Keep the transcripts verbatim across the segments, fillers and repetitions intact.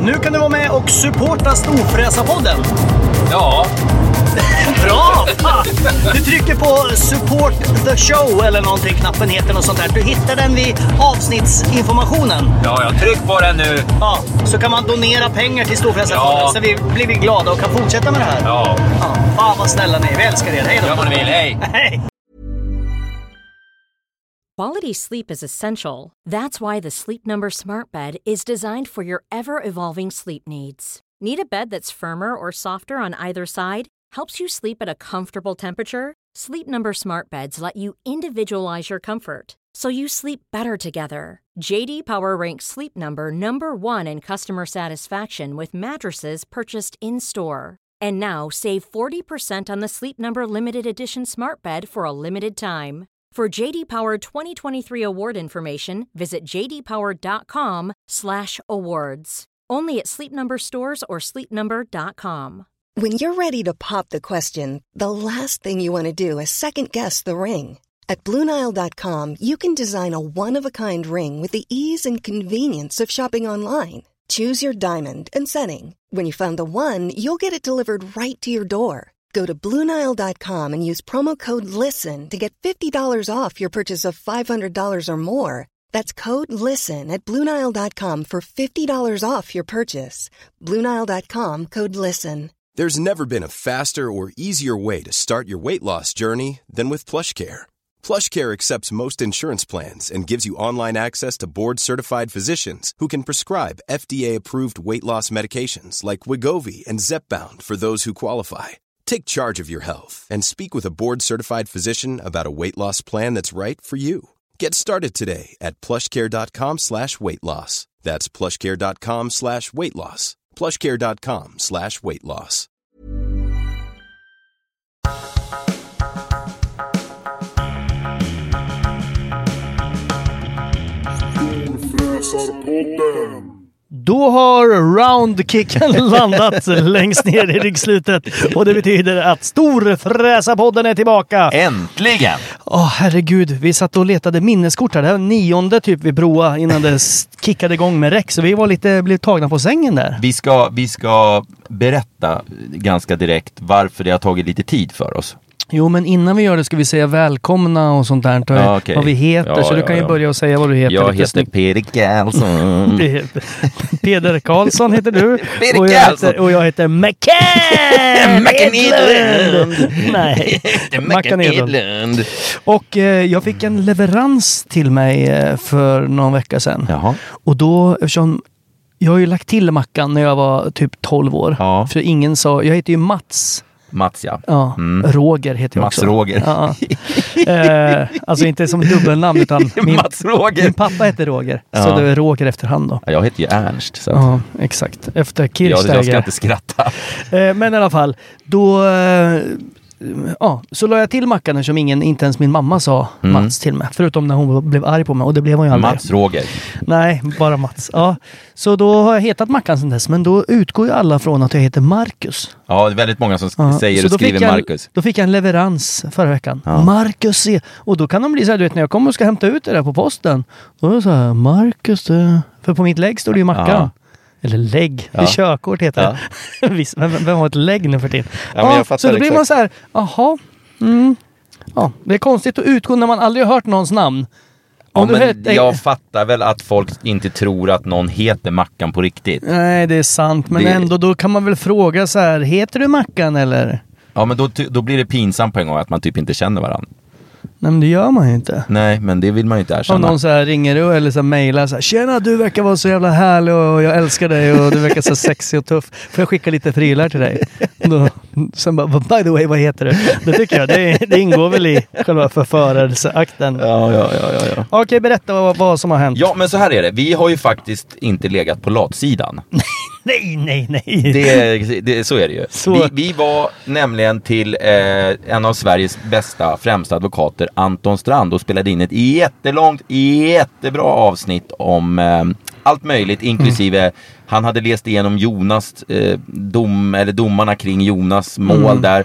Nu kan du vara med och supporta Storfräsarpodden. Ja. Bra! Du trycker på support the show eller någonting, knappen heter något sånt där. Du hittar den vid avsnittsinformationen. Ja, jag tryck på den nu. Ja, så kan man donera pengar till Storfräsarpodden, ja. Så vi blir vi glada och kan fortsätta med det här. Ja. Ja, fan vad snälla ni är. Vi älskar er. Hej då. Gör vad ni vill. Hej. Hej. Quality sleep is essential. That's why the Sleep Number Smart Bed is designed for your ever-evolving sleep needs. Need a bed that's firmer or softer on either side? Helps you sleep at a comfortable temperature? Sleep Number Smart Beds let you individualize your comfort, so you sleep better together. J D Power ranks Sleep Number number one in customer satisfaction with mattresses purchased in-store. And now, save forty percent on the Sleep Number Limited Edition Smart Bed for a limited time. For J D Power twenty twenty-three award information, visit jdpower.com slash awards. Only at Sleep Number stores or sleep number dot com. When you're ready to pop the question, the last thing you want to do is second-guess the ring. At Blue Nile dot com, you can design a one-of-a-kind ring with the ease and convenience of shopping online. Choose your diamond and setting. When you find the one, you'll get it delivered right to your door. Go to Blue Nile dot com and use promo code LISTEN to get fifty dollars off your purchase of five hundred dollars or more. That's code LISTEN at Blue Nile dot com for fifty dollars off your purchase. Blue Nile dot com, code LISTEN. There's never been a faster or easier way to start your weight loss journey than with PlushCare. PlushCare accepts most insurance plans and gives you online access to board-certified physicians who can prescribe F D A-approved weight loss medications like Wegovy and Zepbound for those who qualify. Take charge of your health and speak with a board-certified physician about a weight loss plan that's right for you. Get started today at plushcare.com slash weight loss. That's plushcare.com slash weight loss. plushcare.com slash weight loss. Då har roundkicken landat längst ner i ryggslutet och det betyder att Storfräsarpodden är tillbaka. Äntligen! Åh oh, herregud, vi satt och letade minneskort här. Det här var nionde typ vi broa innan det kickade igång med räck. Så vi var lite blev tagna på sängen där. Vi ska, vi ska berätta ganska direkt varför det har tagit lite tid för oss. Jo, men innan vi gör det ska vi säga välkomna och sånt där. Ja, okay. Vad vi heter, ja, så du kan ju ja. börja och säga vad du heter. Jag heter Peder Karlsson. Peder Karlsson heter du. Peder och, jag heter, och jag heter Mackan Mackan Edlund. Nej, Mackan Edlund. Och eh, jag fick en leverans till mig eh, för någon vecka sedan. Jaha. Och då, eftersom jag har ju lagt till Mackan när jag var typ tolv år. Ja. För ingen sa, jag heter ju Mats. Mats, ja. Ja, mm. Roger heter jag Mats också. Roger. Ja. eh, alltså inte som dubbelnamn utan min, Mats Roger. Min pappa heter Roger. Ja. Så det är Roger efterhand då. Ja, jag heter ju Ernst. Så. Ja, exakt. Efter Kirchsteiger. Ja, jag ska inte skratta. Eh, men i alla fall, då... Eh, ja, så la jag till Mackan som ingen, inte ens min mamma sa mm. Mats till mig. Förutom när hon blev arg på mig. Och det blev hon ju aldrig. Mats Roger. Nej, bara Mats. Ja. Så då har jag hetat Mackan sedan dess. Men då utgår ju alla från att jag heter Marcus. Ja, det är väldigt många som ja. säger och skriver jag, Marcus. Då fick jag en leverans förra veckan. Ja. Marcus. Och då kan de bli så här, du vet, när jag kommer och ska hämta ut det där på posten. Då är det så här, Marcus. Det. För på mitt lägg står det ju Mackan. Ja. Eller lägg. Ja. Det är körkort heter ja. det. Visst, vem, vem har ett lägg nu för tiden? Ja, men jag fattar så då blir exakt. man så här, aha. Mm. Ja, det är konstigt att utgå när man aldrig har hört någons namn. Ja, men heter... Jag fattar väl att folk inte tror att någon heter Mackan på riktigt. Nej, det är sant. Men det... ändå, då kan man väl fråga så här, heter du Mackan eller? Ja, men då, då blir det pinsamt på en gång att man typ inte känner varandra. Nej, men det gör man ju inte. Nej, men det vill man ju inte erkänna. Om någon så här ringer du eller så mejlar så här, tjena, du verkar vara så jävla härlig och jag älskar dig och du verkar så sexig och tuff. Får jag skicka lite prylar till dig? Då, sen bara, by the way, vad heter du? Det tycker jag, det, det ingår väl i själva förförelseakten. Ja, ja, ja, ja, ja. Okej, berätta vad, vad som har hänt. Ja, men så här är det. Vi har ju faktiskt inte legat på latsidan. Nej, nej, nej. Det, det, så är det ju. Så... Vi, vi var nämligen till eh, en av Sveriges bästa främsta advokater, Anton Strand, och spelade in ett jättelångt, jättebra avsnitt om eh, allt möjligt, inklusive mm. Han hade läst igenom Jonas eh, dom, eller domarna kring Jonas mål mm. där.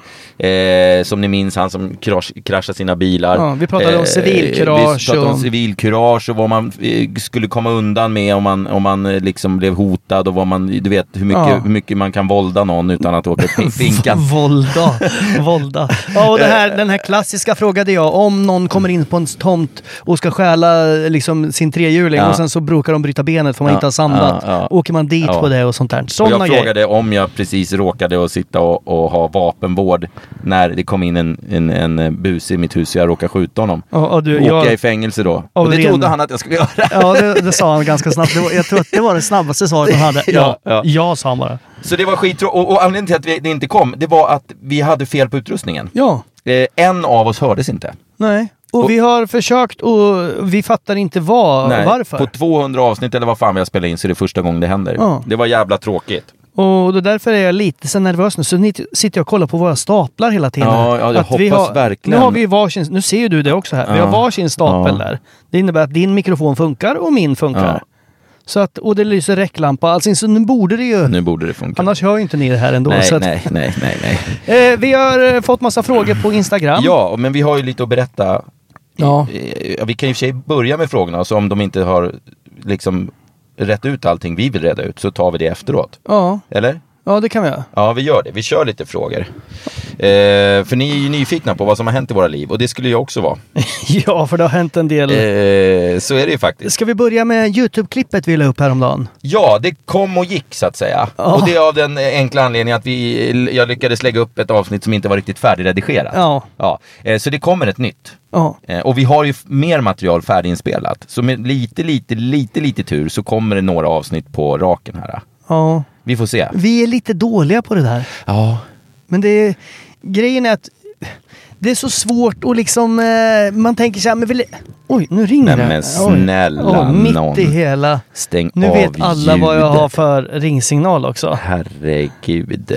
Eh, som ni minns, han som krasch, kraschade sina bilar. Ja, vi pratade om civilkurage. Eh, vi pratade och... om civilkurage och vad man eh, skulle komma undan med om man, om man eh, liksom blev hotad och vad man, du vet hur mycket, ja. hur mycket man kan vålda någon utan att åka finkan. Vålda, vålda. Ja, och det här, den här klassiska frågade jag, om någon kommer in på en tomt och ska stjäla liksom sin trehjuling ja. och sen så brukar de bryta benet för man ja. inte har samlat. Ja, ja. Åker man dit ja. på det och sånt där. Såna och jag grejer. frågade om jag precis råkade att sitta och, och ha vapenvård när det kom in en, en, en bus i mitt hus och jag råkade skjuta honom. Och, och du, Åker jag, jag i fängelse då? Och det ren... trodde han att jag skulle göra. Ja, det, det sa han ganska snabbt. Det var, jag tror att det var det snabbaste svaret han hade. Ja, ja. ja sa han bara. Så det var skittråkigt. Och, och anledningen till att vi, det inte kom, det var att vi hade fel på utrustningen. Ja. Eh, en av oss hördes inte. Nej. Och, och vi har försökt och vi fattar inte vad, nej, varför. På tvåhundra avsnitt eller vad fan vi har spelat in så är det första gången det händer. Ja. Det var jävla tråkigt. Och då därför är jag lite så nervös nu. Så ni sitter jag och kollar på våra staplar hela tiden. Ja, ja jag att hoppas vi har, verkligen. Nu har vi varsin, nu ser du det också här. Ja. Vi har varsin stapel ja. där. Det innebär att din mikrofon funkar och min funkar. Ja. Så att, och det lyser räcklampa. Alltså, så nu borde det ju... Nu borde det funka. Annars hör ju inte ni det här ändå. Nej, så att, nej, nej, nej, nej. Eh, vi har fått massa frågor på Instagram. Ja, men vi har ju lite att berätta. Ja. I, vi kan ju för sig börja med frågorna. Så om de inte har liksom rätt ut allting vi vill reda ut så tar vi det efteråt. Ja. Eller? Ja, det kan vi göra. Ja, vi gör det. Vi kör lite frågor. Eh, för ni är ju nyfikna på vad som har hänt i våra liv. Och det skulle jag också vara. Ja, för det har hänt en del. Eh, så är det ju faktiskt. Ska vi börja med YouTube-klippet vi la upp häromdagen? Ja, det kom och gick så att säga. Ja. Och det är av den enkla anledningen att vi, jag lyckades lägga upp ett avsnitt som inte var riktigt färdigredigerat. Ja. Ja. Eh, så det kommer ett nytt. Ja. Eh, och vi har ju mer material färdiginspelat. Så med lite, lite, lite, lite tur så kommer det några avsnitt på raken här. Ja. Vi får se. Vi är lite dåliga på det där. Ja. Men det är, grejen är att det är så svårt och liksom eh, man tänker så här, men vill, oj, nu ringer det. Men snälla oj, oj, mitt någon. i hela. Stäng nu av vet alla ljudet. Vad jag har för ringsignal också. Herregud.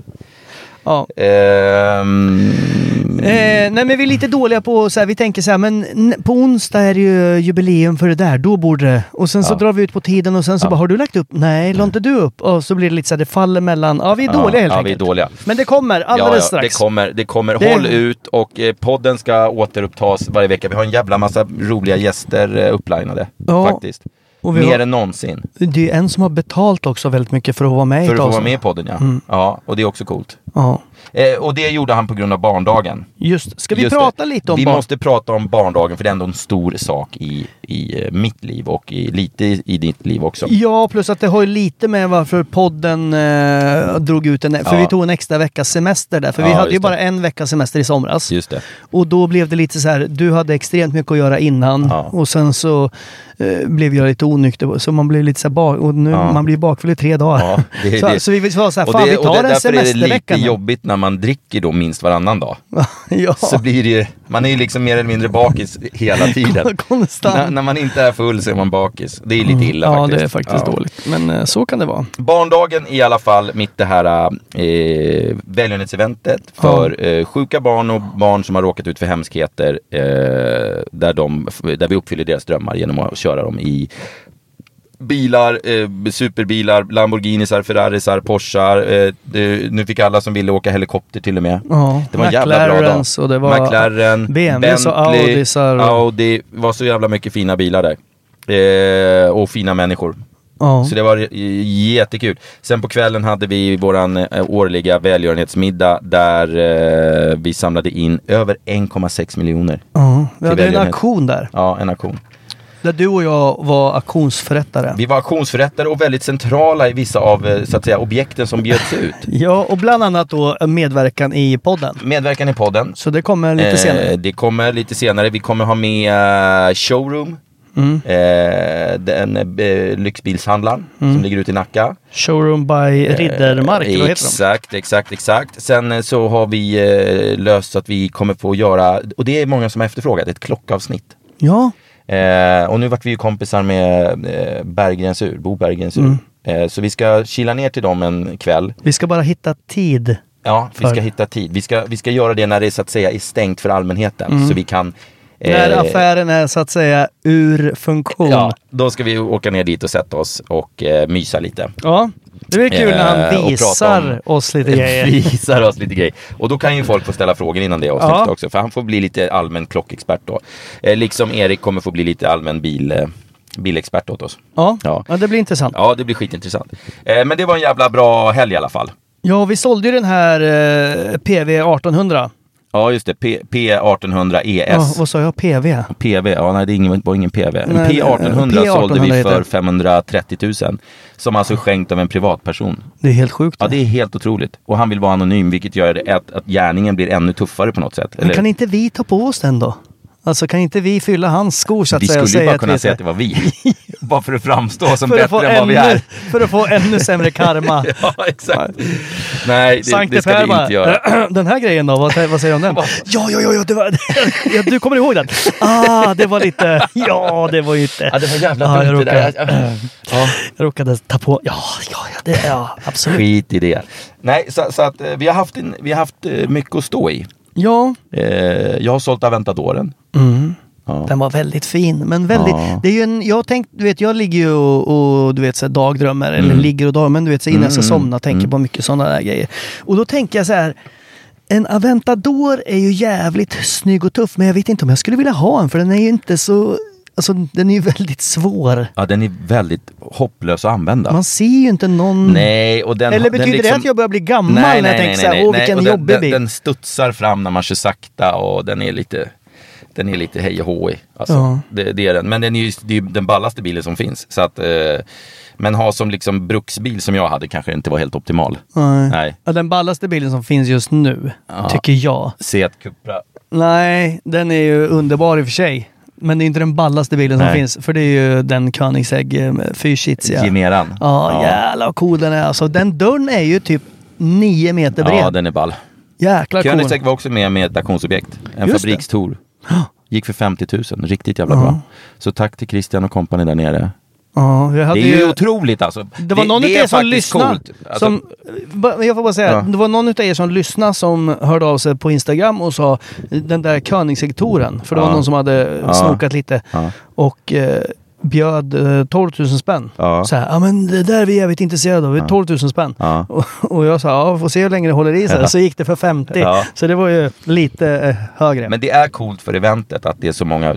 Ja. Um... Eh, nej men vi är lite dåliga på så här, vi tänker så här, men n- på onsdag är det ju jubileum för det där, då borde det. Och sen så ja. drar vi ut på tiden och sen så ja. bara, har du lagt upp? Nej, la inte du upp? Och så blir det lite så här, det faller mellan, ja vi är ja, dåliga helt ja, enkelt. Vi är dåliga. Men det kommer alldeles ja, ja, strax. Det kommer, det kommer. Det... Håll ut och eh, podden ska återupptas varje vecka. Vi har en jävla massa roliga gäster eh, upplinade ja. faktiskt. Och vi Mer har... än någonsin. Det är en som har betalt också väldigt mycket för att vara med För i att få oss. vara med i podden, ja. Mm. Ja, och det är också coolt. Ja. Eh, och det gjorde han på grund av barndagen. Just, ska vi Just prata det. lite om Vi barn... måste prata om barndagen för det är ändå en stor sak i, i eh, mitt liv och i, lite i, i ditt liv också. Ja, plus att det har ju lite med varför podden eh, drog ut en... För ja. vi tog en extra veckas semester där. För ja, vi hade ju det. bara en veckas semester i somras. Just det. Och då blev det lite så här, du hade extremt mycket att göra innan. Ja. Och sen så eh, blev jag lite onykter. Så man blev lite så här bak... Och nu, ja. man blir bakfull i tre dagar. Ja, det, så, det. så vi sa så här, och fan det, vi tar det, en semestervecka. Därför är det lite nu. jobbigt när man dricker då minst varannan dag. Ja. Så blir det ju, man är ju liksom mer eller mindre bakis hela tiden. Konstant. När, när man inte är full så är man bakis. Det är lite illa mm. faktiskt. Ja, det är faktiskt ja. dåligt. Men eh, så kan det vara. Barndagen i alla fall, mitt det här eh, välgörenhetseventet för ja. eh, sjuka barn och barn som har råkat ut för hemskheter eh, där, de, där vi uppfyller deras drömmar genom att köra dem i bilar, eh, superbilar, Lamborghinisar, Ferrarisar, Porschar. Eh, det, nu fick alla som ville åka helikopter till och med. Ja, det var en jävla bra dag. Och det var McLaren, B M Ws och Audisar. Och... Audi, var så jävla mycket fina bilar där. Eh, och fina människor. Ja. Så det var jättekul. Sen på kvällen hade vi våran eh, årliga välgörenhetsmiddag där eh, vi samlade in över en komma sex miljoner. Ja, vi hade en aktion där. Ja, en aktion. Där du och jag var auktionsförrättare. Vi var auktionsförrättare och väldigt centrala i vissa av så att säga, objekten som bjöds ut. Ja, och bland annat då medverkan i podden. Medverkan i podden. Så det kommer lite eh, senare. Det kommer lite senare. Vi kommer ha med uh, Showroom. Mm. Eh, den eh, lyxbilshandlaren mm. som ligger ute i Nacka. Showroom by Riddermark. Eh, exakt, exakt, exakt. Sen eh, så har vi eh, löst så att vi kommer få göra, och det är många som har efterfrågat, ett klockavsnitt. Ja. Eh, och nu vart vi ju kompisar med eh, Berggrens ur, Bo Berggrens ur. Mm. Eh, så vi ska kila ner till dem en kväll. Vi ska bara hitta tid. Ja, för... vi ska hitta tid. Vi ska, vi ska göra det när det så att säga är stängt för allmänheten. Mm. Så vi kan När Eh, affären är så att säga ur funktion. Ja, då ska vi åka ner dit och sätta oss och eh, mysa lite. Ja, det blir kul när Eh, han och visar prata oss lite grejer. Visar oss lite grejer. Och då kan ju folk få ställa frågor innan det avsnittet Ja. också. För han får bli lite allmän klockexpert då. Eh, liksom Erik kommer få bli lite allmän bil, eh, bilexpert åt oss. Ja, Ja. ja, det blir intressant. Ja, det blir skitintressant. Eh, men det var en jävla bra helg i alla fall. Ja, vi sålde ju den här eh, P V arton hundra. Ja, just det. P- P arton hundra E S. Ja, vad sa jag? P V? P V, ja nej det är ingen, var ingen P V. En Nej, P arton hundra P arton hundra sålde vi heter för det. femhundratrettio tusen. Som alltså skänkt av en privatperson. Det är helt sjukt. Ja, det är helt otroligt. Och han vill vara anonym, vilket gör det att, att gärningen blir ännu tuffare på något sätt. Men kan inte vi ta på oss den då? Alltså kan inte vi fylla hans skor så att Vi säga? och skulle ju säga bara att kunna vi- säga att det var vi. Bara för att framstå som för att, få bättre än vad vi ännu, är. för att få ännu sämre karma. Ja, exakt. Nej, det, Sankte det ska vi Per inte göra. bara, den här grejen då, vad, vad säger du om den? Ja, ja, ja, ja, det var, ja, du kommer ihåg den? Ah, det var lite, ja, det var ju inte. Ja, det var jävla Ja, jag dumt det där. råkade, Ja. jag råkade ta på, ja, ja, ja, det, ja absolut. Skit i det. Nej, så, så att eh, vi har haft, en, vi har haft eh, mycket att stå i. Ja, Eh, jag har sålt Aventadoren. mm. Ja. Den var väldigt fin, men väldigt, Ja. det är ju en, jag tänkte, du vet, jag ligger ju och, och du vet så här, dagdrömmer, eller Mm. ligger och dagar, men du vet så innan jag ska Mm, somna tänker mm. på mycket sådana där grejer. Och då tänker jag så här, en Aventador är ju jävligt snygg och tuff, men jag vet inte om jag skulle vilja ha en, för den är ju inte så, alltså den är ju väldigt svår. Ja, den är väldigt hopplös att använda. Man ser ju inte någon... Nej, och den, Eller betyder den liksom... det att jag börjar bli gammal när jag tänker så här, åh vilken och jobbig den, bil. den, den studsar fram när man kör sakta och den är lite... Den är lite hej och hå i. Alltså, Ja. det, det är den. Men den är ju det är ju den ballaste bilen som finns. Så att, eh, men ha som liksom bruksbil som jag hade kanske inte var helt optimal. Nej. Nej. Ja, den ballaste bilen som finns just nu, Ja. tycker jag. Seat Cupra. Nej, den är ju underbar i och för sig. Men det är inte den ballaste bilen som Nej. finns. För det är ju den Koenigsegg eh, fyrsitsiga. Gemeran. Ja, jävlar vad cool den är. Alltså, den dörren är ju typ nio meter bred. Ja, den är ball. Jäklar cool. Koenigsegg var också med med ett auktionsobjekt. En Just det. fabrikstour. Gick för femtio tusen. Riktigt jävla Ja. bra. Så tack till Christian och kompani där nere. Ja, jag hade Det är ju ju... otroligt alltså. Det var någon det av är er som faktiskt lyssnade. coolt. Alltså, Som, ba- jag får bara säga, Ja. det var någon av er som lyssnade som hörde av sig på Instagram och sa den där Koenigsegg-touren. För det Ja. var någon som hade Ja. snokat lite. Ja. Och eh, bjöd eh, tolv tusen spänn. Ja. Så här, ja men det där är vi jävligt intresserade av. Vi är tolv tusen spänn. Ja. Och, och jag sa, ja får se hur länge det håller i sig. Ja. Så gick det för femtio. Ja. Så det var ju lite eh, högre. Men det är coolt för eventet att det är så många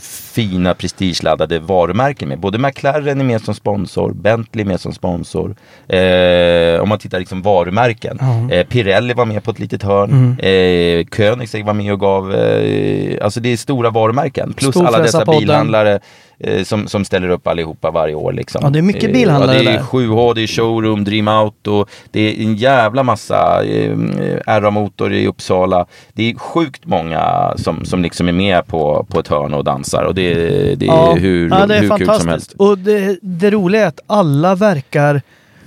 fina prestigeladdade varumärken med. Både McLaren är med som sponsor, Bentley är med som sponsor. Eh, om man tittar liksom varumärken. Ja. Eh, Pirelli var med på ett litet hörn. Mm. Eh, Koenigsegg var med och gav, eh, alltså det är stora varumärken. Plus alla dessa Storfräsarpodden. bilhandlare eh, som, som ställer upp allihopa varje år. Liksom. Ja, det är mycket Eh, bilhandlare ja, det är där. sju H, det är showroom, Dream Auto. Det är en jävla massa eh, R A-motor i Uppsala. Det är sjukt många som, som liksom är med på, på ett hörn och dansar. Och det, det är Ja. hur, ja, det är hur kul fantastiskt. som helst. Och det, det roliga är att alla verkar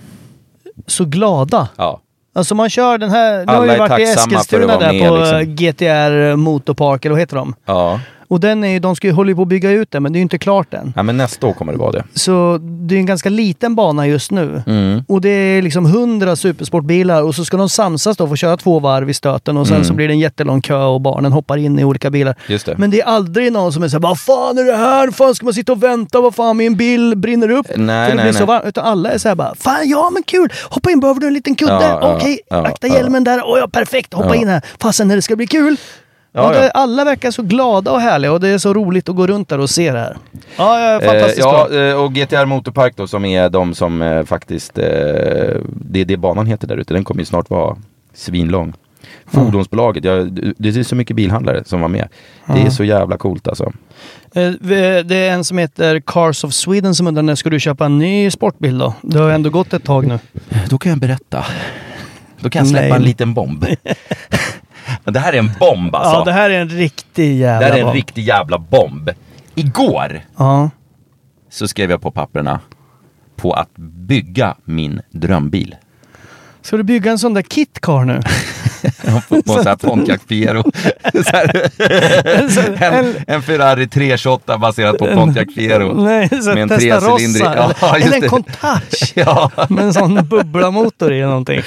så glada. Ja. Alltså man kör den här, nu har Alla ju är varit i tacksamma för Eskilstuna att vara där med, på liksom. G T R Motorpark, eller vad heter de? Ja. Och den är ju, de ska ju hålla på att bygga ut den, men det är ju inte klart än. ja, men nästa år kommer det vara det. Så det är en ganska liten bana just nu. Mm. Och det är liksom hundra supersportbilar och så ska de samsas då, få köra två varv i stöten och sen Mm. så blir det en jättelång kö och barnen hoppar in i olika bilar. Just det. Men det är aldrig någon som är såhär, vad fan är det här? Fan ska man sitta och vänta? Vad fan, min bil brinner upp? Nej, För det nej, blir så nej. varmt. Utan alla är såhär bara, fan ja men kul! Hoppa in, behöver du en liten kudde? Ja, ja, Okej, ja, akta ja. hjälmen där. Åh ja, perfekt, hoppa Ja. in här. Fasen när det ska bli kul. Ja, och det, ja. alla verkar så glada och härliga och det är så roligt att gå runt där och se det här. Ja, ja Eh, fantastiskt ja, bra. eh, och G T R Motorpark då som är de som eh, faktiskt, eh, det är det banan heter där ute. Den kommer ju snart vara svinlång. Fordonsbolaget, ja, det är så mycket bilhandlare som var med. Det är så jävla coolt alltså. Eh, vi- Det är en som heter Cars of Sweden som undrar, när ska du köpa en ny sportbil då? Det har ju ändå gått ett tag nu. Då kan jag berätta. Då kan jag släppa Nej. en liten bomb. Men det här är en bomb alltså. Ja, det här är en riktig det jävla här är en bomb. riktig jävla bomb. Igår Ja. så skrev jag på papperna på att bygga min drömbil. Ska du bygga en sån där kitcar nu? på, på så här Pontiac Fiero. Så här, en, en Ferrari tre tjugoåtta baserad på Pontiac Fiero. Nej, så med en Testarossa. trecylindrig. Eller, Ja, just eller en det. Countach. Ja. Med en sån bubblamotor i någonting.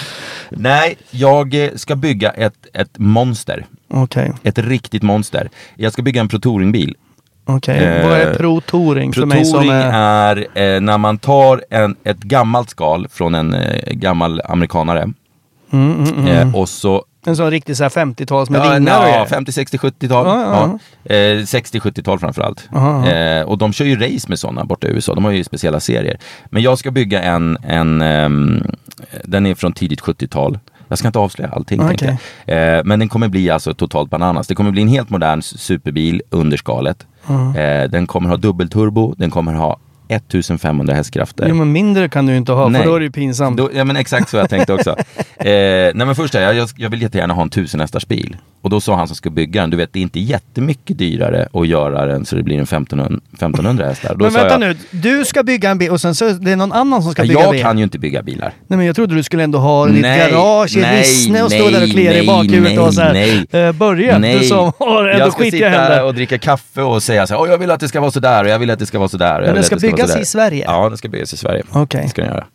Nej, jag ska bygga ett, ett monster. Okej. Okay. Ett riktigt monster. Jag ska bygga en Pro Touring-bil. Okej, okay. eh, vad är Pro Touring för mig som är... är eh, när man tar en, ett gammalt skal från en eh, gammal amerikanare. Mm, mm, mm. Eh, och så... En sån riktig så här femtio-tals med ja, vingar och ja, femtio, sextio, sjuttio-tal. Ja, ja. Ja. Eh, sextio, sjuttio-tal framförallt. Ja, ja. Eh, och de kör ju race med sådana borta i U S A. De har ju speciella serier. Men jag ska bygga en... en um, den är från tidigt sjuttio-tal. Jag ska inte avslöja allting. Okay. Eh, men den kommer bli alltså totalt bananas. Det kommer bli en helt modern superbil under skalet. Mm. Eh, den kommer ha dubbelturbo. Den kommer ha femtonhundra hästkrafter. Jo, men mindre kan du inte ha, nej. För då är det ju pinsamt. Då, ja, men exakt så jag tänkte också. eh, nej, men först här, jag, jag vill jättegärna ha en tusen hästars bil. Och då sa han som ska bygga den, du vet, det är inte jättemycket dyrare att göra den så det blir en femtonhundra hästar. Då men vänta jag, nu, du ska bygga en bil och sen så det är någon annan som ska ja, bygga jag bil. Jag kan ju inte bygga bilar. Nej, men jag trodde du skulle ändå ha ditt nej, garage i Rissne och stå nej, där och klia i bakhuvudet och så här. Nej, uh, börja, nej. Du som har ändå jag ska skitiga sitta händer. Och dricka kaffe och säga så här, åh, jag vill att det ska vara så där och jag vill att det ska vara så där. Men den ska byggas i Sverige? Ja, den ska byggas i Sverige. Okej. Okay. Det ska den göra.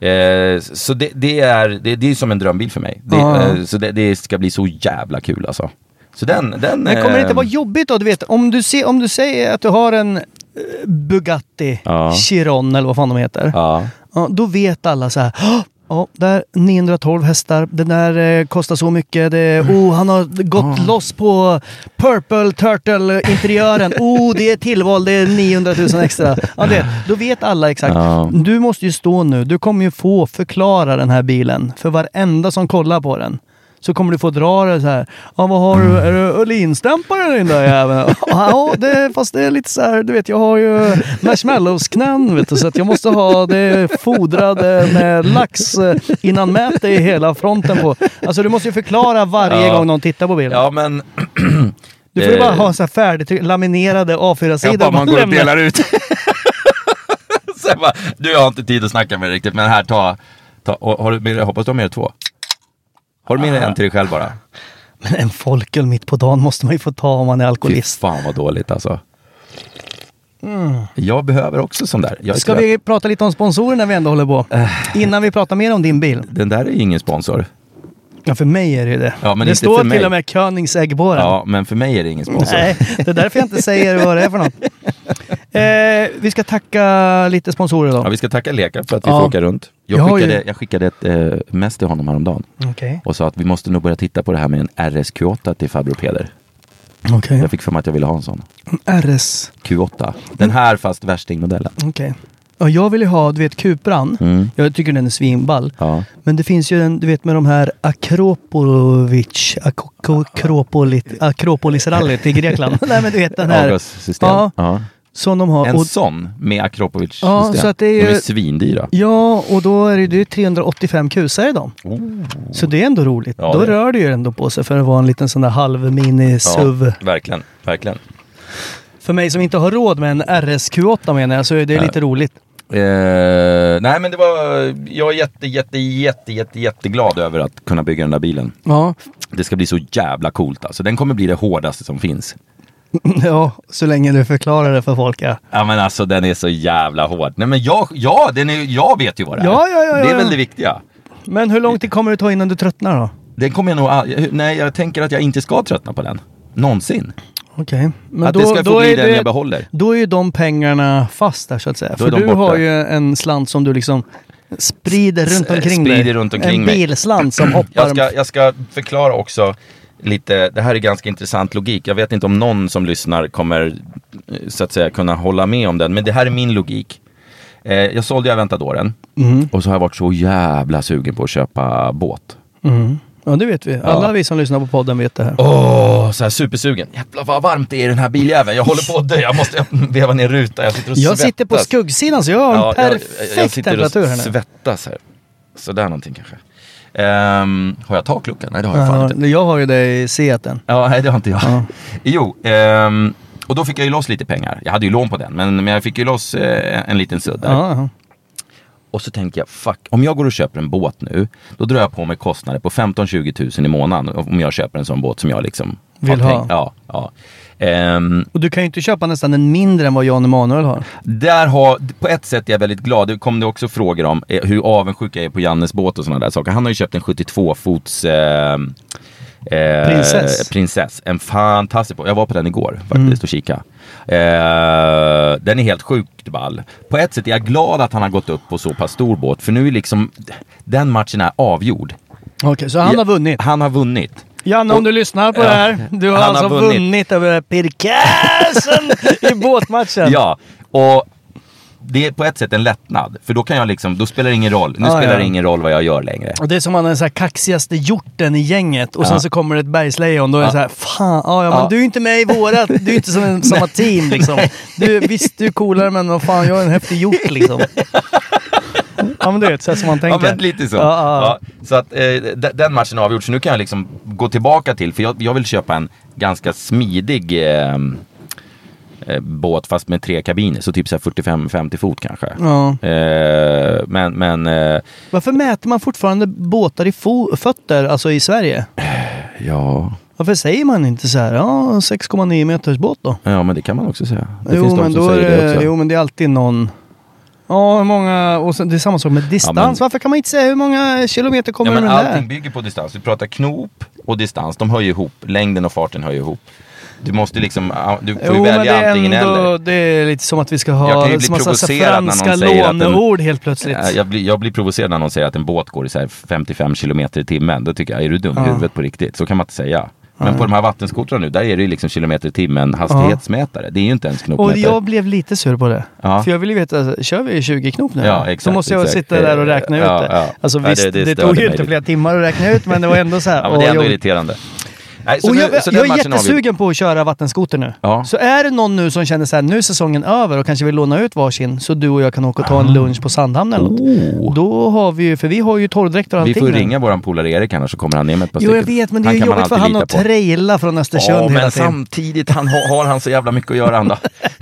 Eh, så det, det, är, det, det är som en drömbil för mig. Det, ah. eh, så det, det ska bli så jävla kul alltså. Så den, den, men kommer det inte vara jobbigt då? Du vet, om du, ser, om du säger att du har en uh, Bugatti ja. Chiron eller vad fan de heter. Ja. Ja, då vet alla så här. Ja, där niohundratolv hästar. Den där eh, kostar så mycket. Det, oh, han har gått oh. loss på Purple Turtle-interiören. Oh, det är tillval. Det är niohundratusen extra. Ja, det, då vet alla exakt. Ja. Du måste ju stå nu. Du kommer ju få förklara den här bilen för varenda som kollar på den. Så kommer du få dra det så här. Ja, vad har du? Är det Öhlin-stämpare den där jäveln? Ja, det, fast det är lite så här, du vet, jag har ju marshmallows-knän, vet du, så att jag måste ha det fodrade med lax innan mäte i hela fronten på. Alltså, du måste ju förklara varje ja. gång någon tittar på bilen. Ja, men... Du får ju bara ha så här färdigt laminerade A fyra-sidor. Ja, man går och delar ut. Så bara, du har inte tid att snacka med riktigt, men här, ta... ta och, har du, hoppas du har med två. Har du med dig en till dig själv bara? Men en folköl mitt på dagen måste man ju få ta om man är alkoholist. Fy fan vad dåligt alltså. Mm. Jag behöver också sån där. Jag Ska vi prata lite om sponsorer när vi ändå håller på? Äh. Innan vi pratar mer om din bil. Den där är ingen sponsor. Ja, för mig är det det. Ja, men det inte står för mig. Till och med Koenigsegg på den. Ja, men för mig är det ingen sponsor. Nej, det är därför jag inte säger vad det är för något. Eh, vi ska tacka lite sponsorer då. Ja, vi ska tacka Leka för att vi ja. får åka runt. Jag jag skickade, ju... jag skickade ett eh, mess till honom häromdagen. Okay. Och sa att vi måste nog börja titta på det här med en R S Q åtta till Farbror Peder. Okay. Jag fick för mig att jag ville ha en sån. R S Q åtta. Den här fast värstingmodellen. Okej. Okay. Ja, jag vill ju ha, du vet, Cupran. Mm. Jag tycker den är svinball. Ja. Men det finns ju en, du vet, med de här Akropovic, Akropolis, Akropolis-rallyt i Grekland. Nej, men du vet den här. System. Ja. Ja. Som de har. En och, sån med Akropovic ja, system. Så att det är ju, de är svindyra. Ja, och då är det, det är trehundraåttiofem kusar i dem. Oh. Så det är ändå roligt. Ja, då det. rör det ju ändå på sig för att vara en liten sån där halv mini-suv. Ja, verkligen, verkligen. För mig som inte har råd med en R S Q åtta menar jag, så är det ja. lite roligt. Eh, nej men det var, jag är jätte, jätte, jätte, jätte, jätteglad över att kunna bygga den där bilen. Ja. Det ska bli så jävla coolt alltså. Den kommer bli det hårdaste som finns. Ja, så länge du förklarar det för folk, ja. Ja, men alltså den är så jävla hård. Nej men jag, ja, den är, jag vet ju vad det är. Ja, ja, ja, det är ja. väl det viktiga. Men hur lång tid kommer det ta innan du tröttnar då? Den kommer jag nog, nej jag tänker att jag inte ska tröttna på den. Någonsin. Okej. Okay. Men att då, det ska få då bli är den det, jag behåller. Då är ju de pengarna fast där så att säga. Då för du borta. har ju en slant som du liksom sprider runt omkring sprider dig. Runt omkring en mig. bilslant som hoppar. Jag ska, jag ska förklara också lite, det här är ganska intressant logik. Jag vet inte om någon som lyssnar kommer så att säga kunna hålla med om den. Men det här är min logik. Eh, jag sålde ju Aventadoren. Mm. Och så har jag varit så jävla sugen på att köpa båt. Mm. Ja, det vet vi. Alla ja. vi som lyssnar på podden vet det här. Åh, oh, så här supersugen. Jävlar vad varmt det är i den här biljäveln. Jag håller på att dö. Jag måste veva ner ruta. Jag sitter och Jag svettas. sitter på skuggsidan så jag har en ja, perfekt jag, jag temperatur här nu. Jag sitter och svettas här. Så där någonting kanske. Um, har jag taklucka? Nej, det har jag fan ja, inte. Jag har ju det i Seaten. Ja, nej det har inte jag. Ja. Jo, um, och då fick jag ju loss lite pengar. Jag hade ju lån på den, men, men jag fick ju loss uh, en liten sudd där. Ja, ja. Och så tänkte jag, fuck, om jag går och köper en båt nu, då drar jag på mig kostnader på femton till tjugo tusen i månaden om jag köper en sån båt som jag liksom vill ha. Ja, ja. Um, och du kan ju inte köpa nästan en mindre än vad Jan Emanuel har. Där har, på ett sätt är jag väldigt glad. Det kom det också frågor om eh, hur avundsjuk jag är på Jannes båt och sådana där saker. Han har ju köpt en sjuttiotvå fots eh, eh, prinsess. prinsess. En fantastisk båt. Jag var på den igår faktiskt mm. och kika. Eh, den är helt sjukt ball. På ett sätt är jag glad att han har gått upp på så pass stor båt. För nu är liksom, den matchen är avgjord. Okej, okay, så han har vunnit? Han har vunnit. Janne, om du lyssnar på ja, det här, du har alltså har vunnit, vunnit över Pirkäsen i båtmatchen. Ja, och det är på ett sätt en lättnad. För då kan jag liksom, då spelar det ingen roll. Nu ah, spelar det ja. ingen roll vad jag gör längre. Och det är som man är den så här kaxigaste hjorten i gänget. Och ja. sen så kommer det ett bergslejon. Då är det ja. så här, fan, ah, ja, men ja. du är inte med i vårat. Du är inte som en, samma team liksom. Du, visst, du är coolare, men vad fan, jag är en häftig hjort liksom. Ja, men det är ett sätt som man tänker. Ja, men lite så. Ja, ja. Ja, så att eh, d- den matchen är avgjord. Så nu kan jag liksom gå tillbaka till, för jag, jag vill köpa en ganska smidig eh, eh, båt fast med tre kabiner. Så typ så här fyrtiofem femtio fot kanske. Ja. Eh, men, men eh, varför mäter man fortfarande båtar i fo- fötter, alltså i Sverige? Ja. Varför säger man inte så här, ja, sex komma nio meters båt då? Ja, men det kan man också säga. Det jo, finns de men som då säger är det, det också. Jo, men det är alltid någon... Ja, många, och sen, det är samma sak med distans. Ja, men, varför kan man inte säga hur många kilometer kommer ja, men den där? allting bygger på distans. Vi pratar knop och distans. De hör ju ihop. Längden och farten hör ju ihop. Du måste liksom, du får ju jo, välja men det antingen ändå, eller. Det är lite som att vi ska ha jag som massa franska låneord helt plötsligt. Jag blir, jag blir provocerad när någon säger att en båt går i så här femtiofem kilometer i timmen. Då tycker jag, är du dum i ja. huvudet på riktigt? Så kan man inte säga. Men på de här vattenskotrarna nu, där är det ju liksom kilometer i timmen hastighetsmätare. Ja. Det är ju inte ens knopmätare. Och jag blev lite sur på det. Ja. För jag vill ju veta, kör vi tjugo knop nu? Ja, exakt. Så måste jag exakt. sitta där och räkna ja, ut det. Ja. Alltså visst, ja, det, det, det tog ju inte flera timmar att räkna ut, men det var ändå så här. Ja, men det är ändå jag... irriterande. Nej, så och nu, jag, så jag är jättesugen på att köra vattenskoter nu. Ja. Så är det någon nu som känner så här, nu är säsongen över och kanske vill låna ut varsin, så du och jag kan åka och ta en lunch på Sandhamn eller något. Oh. Då har vi ju, för vi har ju torrdräkter och allting. Vi får ringa våran polare Erik annars, så kommer han ner med ett par stycken. Jo, jag vet, men det är ju jobbigt för han att traila från Östersund ja, hela men tiden. Samtidigt han har, har han så jävla mycket att göra han då.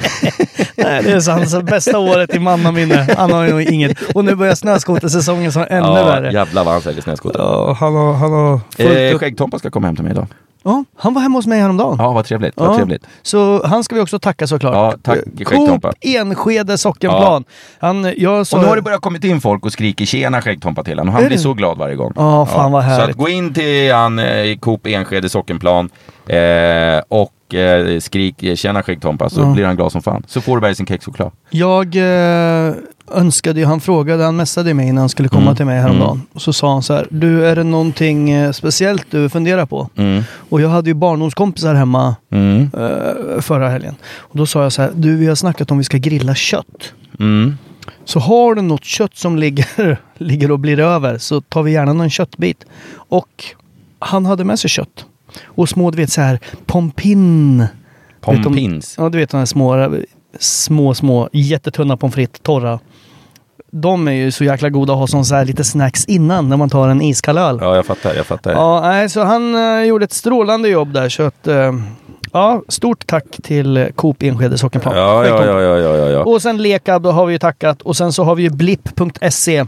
Nej, det är så hans bästa året i mannaminne. Han har ju nog inget. Och nu börjar snöskotersäsongen som är ännu ja, värre. Jävlar vad han säljer snöskoter. Ja, han har, han har eh, Skäggtompa ska komma hem till mig idag. Ja, han var hemma hos mig häromdagen. Ja, vad trevligt, vad ja. trevligt. Så han ska vi också tacka såklart. Ja, tack Skäggtompa. Coop Enskede Sockenplan. Ja. Han, jag så... Och nu har det börjat kommit in folk och skriker tjena Skäggtompa till han. Och han blir så glad varje gång. Ja, fan ja. vad härligt. Så att gå in till han i Coop Enskede Sockenplan eh, och eh, skrik tjena Skäggtompa, så ja. blir han glad som fan. Så får du berg sin kexchoklad. Jag eh, önskade ju, han frågade, han messade mig innan han skulle komma mm. till mig häromdagen. Mm. Och så sa han så här, du, är det någonting eh, speciellt du funderar på? Mm. Och jag hade ju barndomskompisar hemma mm. eh, förra helgen. Och då sa jag så här, du, vi har snackat om vi ska grilla kött. Mm. Så har du något kött som ligger, ligger och blir över, så tar vi gärna någon köttbit. Och han hade med sig kött. Och små, du vet så här, pompin. Pompins? Ja, du vet de här små, små, små, jättetunna pommes frites, torra. De är ju så jäkla goda att ha som så här lite snacks innan när man tar en iskall öl. Ja, jag fattar, jag fattar. Ja, nej, så han uh, gjorde ett strålande jobb där. Så att, uh, ja, stort tack till Coop Enskede Sockenplan. Ja, ja, ja, ja, ja, ja. Och sen Lekab har vi ju tackat. Och sen så har vi ju blipp punkt se.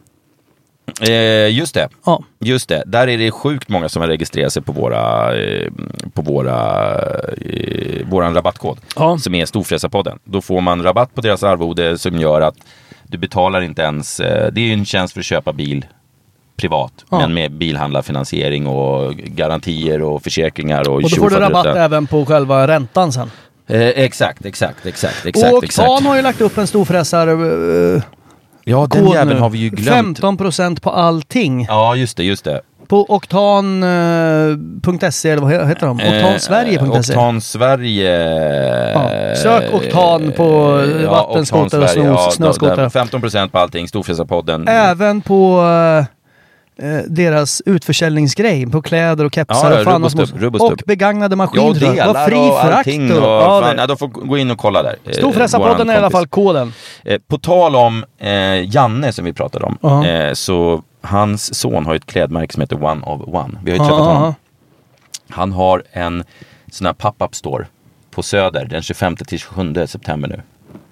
Eh, just det. Ja. Just det. Där är det sjukt många som har registrerat sig på våra eh, på våra eh, våran rabattkod ja. som är Storfräsarpodden. Då får man rabatt på deras arvode som gör att du betalar inte ens, eh, det är ju en tjänst för att köpa bil privat, ja. men med bilhandlarfinansiering och garantier och försäkringar och, och då får du rabatt även på själva räntan sen. Eh, exakt, exakt, exakt, exakt. Och exakt. Tan har ju lagt upp en storfräsare eh, ja, den jäveln har vi ju glömt. femton procent på allting. Ja, just det, just det. På oktan punkt se eller vad heter de? oktansverige punkt se. Oktansverige. Ja. Sök Oktan på ja, vattenskoter och snö, snöskoter. femton procent på allting, Storfräsarpodden. Även på eh, deras utförsäljningsgrej på kläder och kepsar ja, och fan upp, upp, och begagnade maskiner. Ja, delar var fri och frakt allting. Och, ja, fan, ja, de får gå in och kolla där. Storfräsarpodden är i alla fall koden. Eh, på tal om eh, Janne som vi pratade om. Uh-huh. Eh, så hans son har ett klädmärke som heter One of One. Vi har ju träffat uh-huh. honom. Han har en sån här pop-up store på Söder den tjugofemte till tjugosjunde september nu.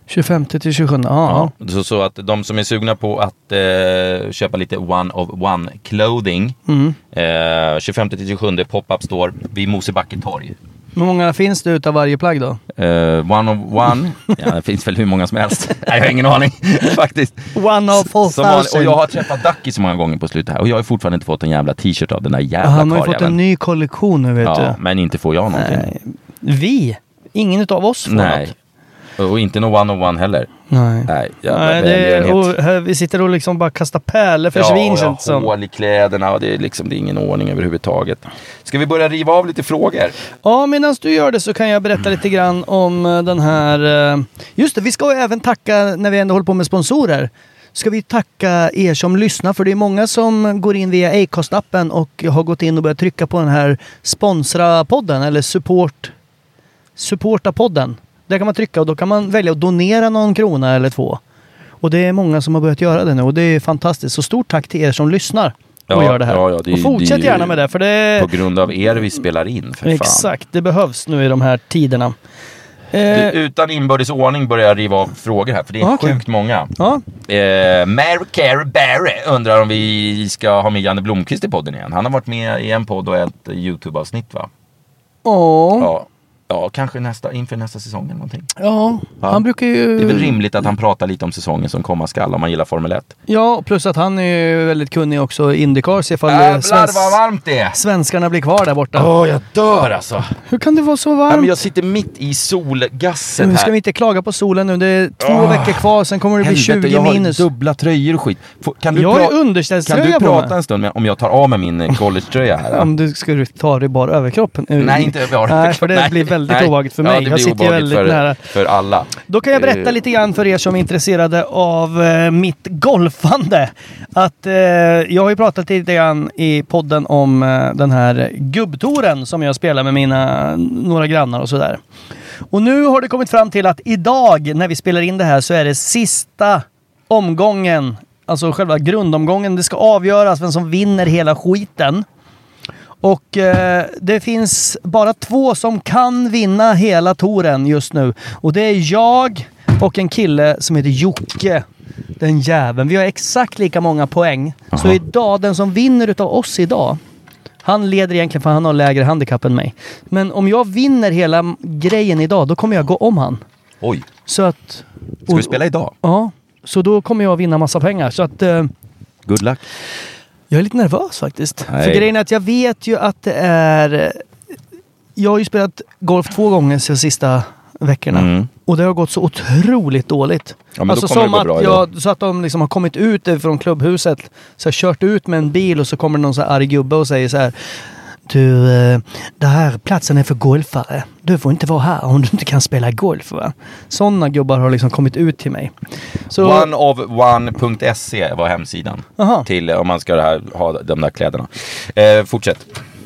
tjugofemte till tjugosjunde, ja. ja. Så, så att de som är sugna på att eh, köpa lite one of one clothing, mm. eh, tjugofemte till tjugosjunde pop-up store vid Mosebacke torg. Hur många finns det utav varje plagg då? Uh, one of one. Ja, det finns väl hur många som helst. Nej, jag har ingen aning faktiskt. One of four thousand. Och jag har träffat Ducky så många gånger på slutet här. Och jag har fortfarande inte fått en jävla t-shirt av den där jävla karljäveln. Han har ju fått en ny kollektion nu, vet ja, du. Men inte får jag någonting. Nej. Vi? Ingen utav oss får Nej. något. Och inte någon one of one heller. Nej. Nej, Nej det, och här, vi sitter och liksom bara kastar pärlor för svin. Ja, jag har hål i kläderna och det är liksom det är ingen ordning överhuvudtaget. Ska vi börja riva av lite frågor? Ja, medan du gör det så kan jag berätta lite grann om den här... Just det, vi ska ju även tacka, när vi ändå håller på med sponsorer, ska vi tacka er som lyssnar, för det är många som går in via Acast-appen och har gått in och börjat trycka på den här sponsra-podden eller support supporta-podden. Där kan man trycka och då kan man välja att donera någon krona eller två. Och det är många som har börjat göra det nu och det är fantastiskt. Så stort tack till er som lyssnar och ja, gör det här. Ja, ja, det, och fortsätt det, gärna med det. För det på grund av er vi spelar in. För exakt, fan. Det behövs nu i de här tiderna. Du, utan inbördes ordning börjar jag riva av frågor här, för det är okay. sjukt många. Ja. Eh, Mary Carey Barry undrar om vi ska ha med Janne Blomqvist i podden igen. Han har varit med i en podd och ett YouTube-avsnitt, va? Åh. Ja. Ja, kanske nästa, inför nästa säsong eller någonting. Ja, ja, han brukar ju... Det är väl rimligt att han pratar lite om säsongen som komma skall om man gillar Formel ett. Ja, plus att han är ju väldigt kunnig också i IndyCars ifall Jävlar svensk... vad varmt det är! Svenskarna blir kvar där borta. Åh, oh, jag dör alltså. Hur kan det vara så varmt? Ja, men jag sitter mitt i solgasset här. Nu ska vi inte klaga på solen nu. Det är två oh, veckor kvar, sen kommer det bli helvete, tjugo minus. Jag har dubbla tröjor och skit. Kan du, jag pra- är underställströja kan du på prata mig? en stund med, om jag tar av med min college-tröja här? Om du ska ta dig bara överkroppen. Nej, inte över Nej, för det Nej. blir väldigt Nej. obehagligt för mig. Ja, jag sitter väldigt för, nära. För alla. Då kan jag berätta lite grann för er som är intresserade av eh, mitt golfande. Att eh, jag har ju pratat lite grann i podden om eh, den här gubbtoren som jag spelar med mina några grannar och sådär. Och nu har det kommit fram till att idag när vi spelar in det här så är det sista omgången, alltså själva grundomgången. Det ska avgöras vem som vinner hela skiten. Och eh, det finns bara två som kan vinna hela touren just nu. Och det är jag och en kille som heter Jocke. Den jäveln. Vi har exakt lika många poäng. Aha. Så idag, den som vinner utav oss idag, han leder egentligen för han har lägre handikapp än mig. Men om jag vinner hela grejen idag, då kommer jag gå om han. Oj. Så att... Ska vi spela idag? Ja. Så då kommer jag vinna massa pengar. Så att... Eh, good luck. Jag är lite nervös faktiskt. Nej. För grejen är att jag vet ju att det är... Jag har ju spelat golf två gånger de sista veckorna. Mm. Och det har gått så otroligt dåligt. Ja, men alltså då kommer som det gå att bra jag, så att de liksom har kommit ut från klubbhuset. Så jag har kört ut med en bil och så kommer någon så här arg gubbe och säger så här: Du, det här platsen är för golfare. Du får inte vara här om du inte kan spela golf, va? Sådana gubbar har liksom kommit ut till mig. Så... one of one punkt se var hemsidan. Aha. Till om man ska här, ha de där kläderna. Eh, fortsätt.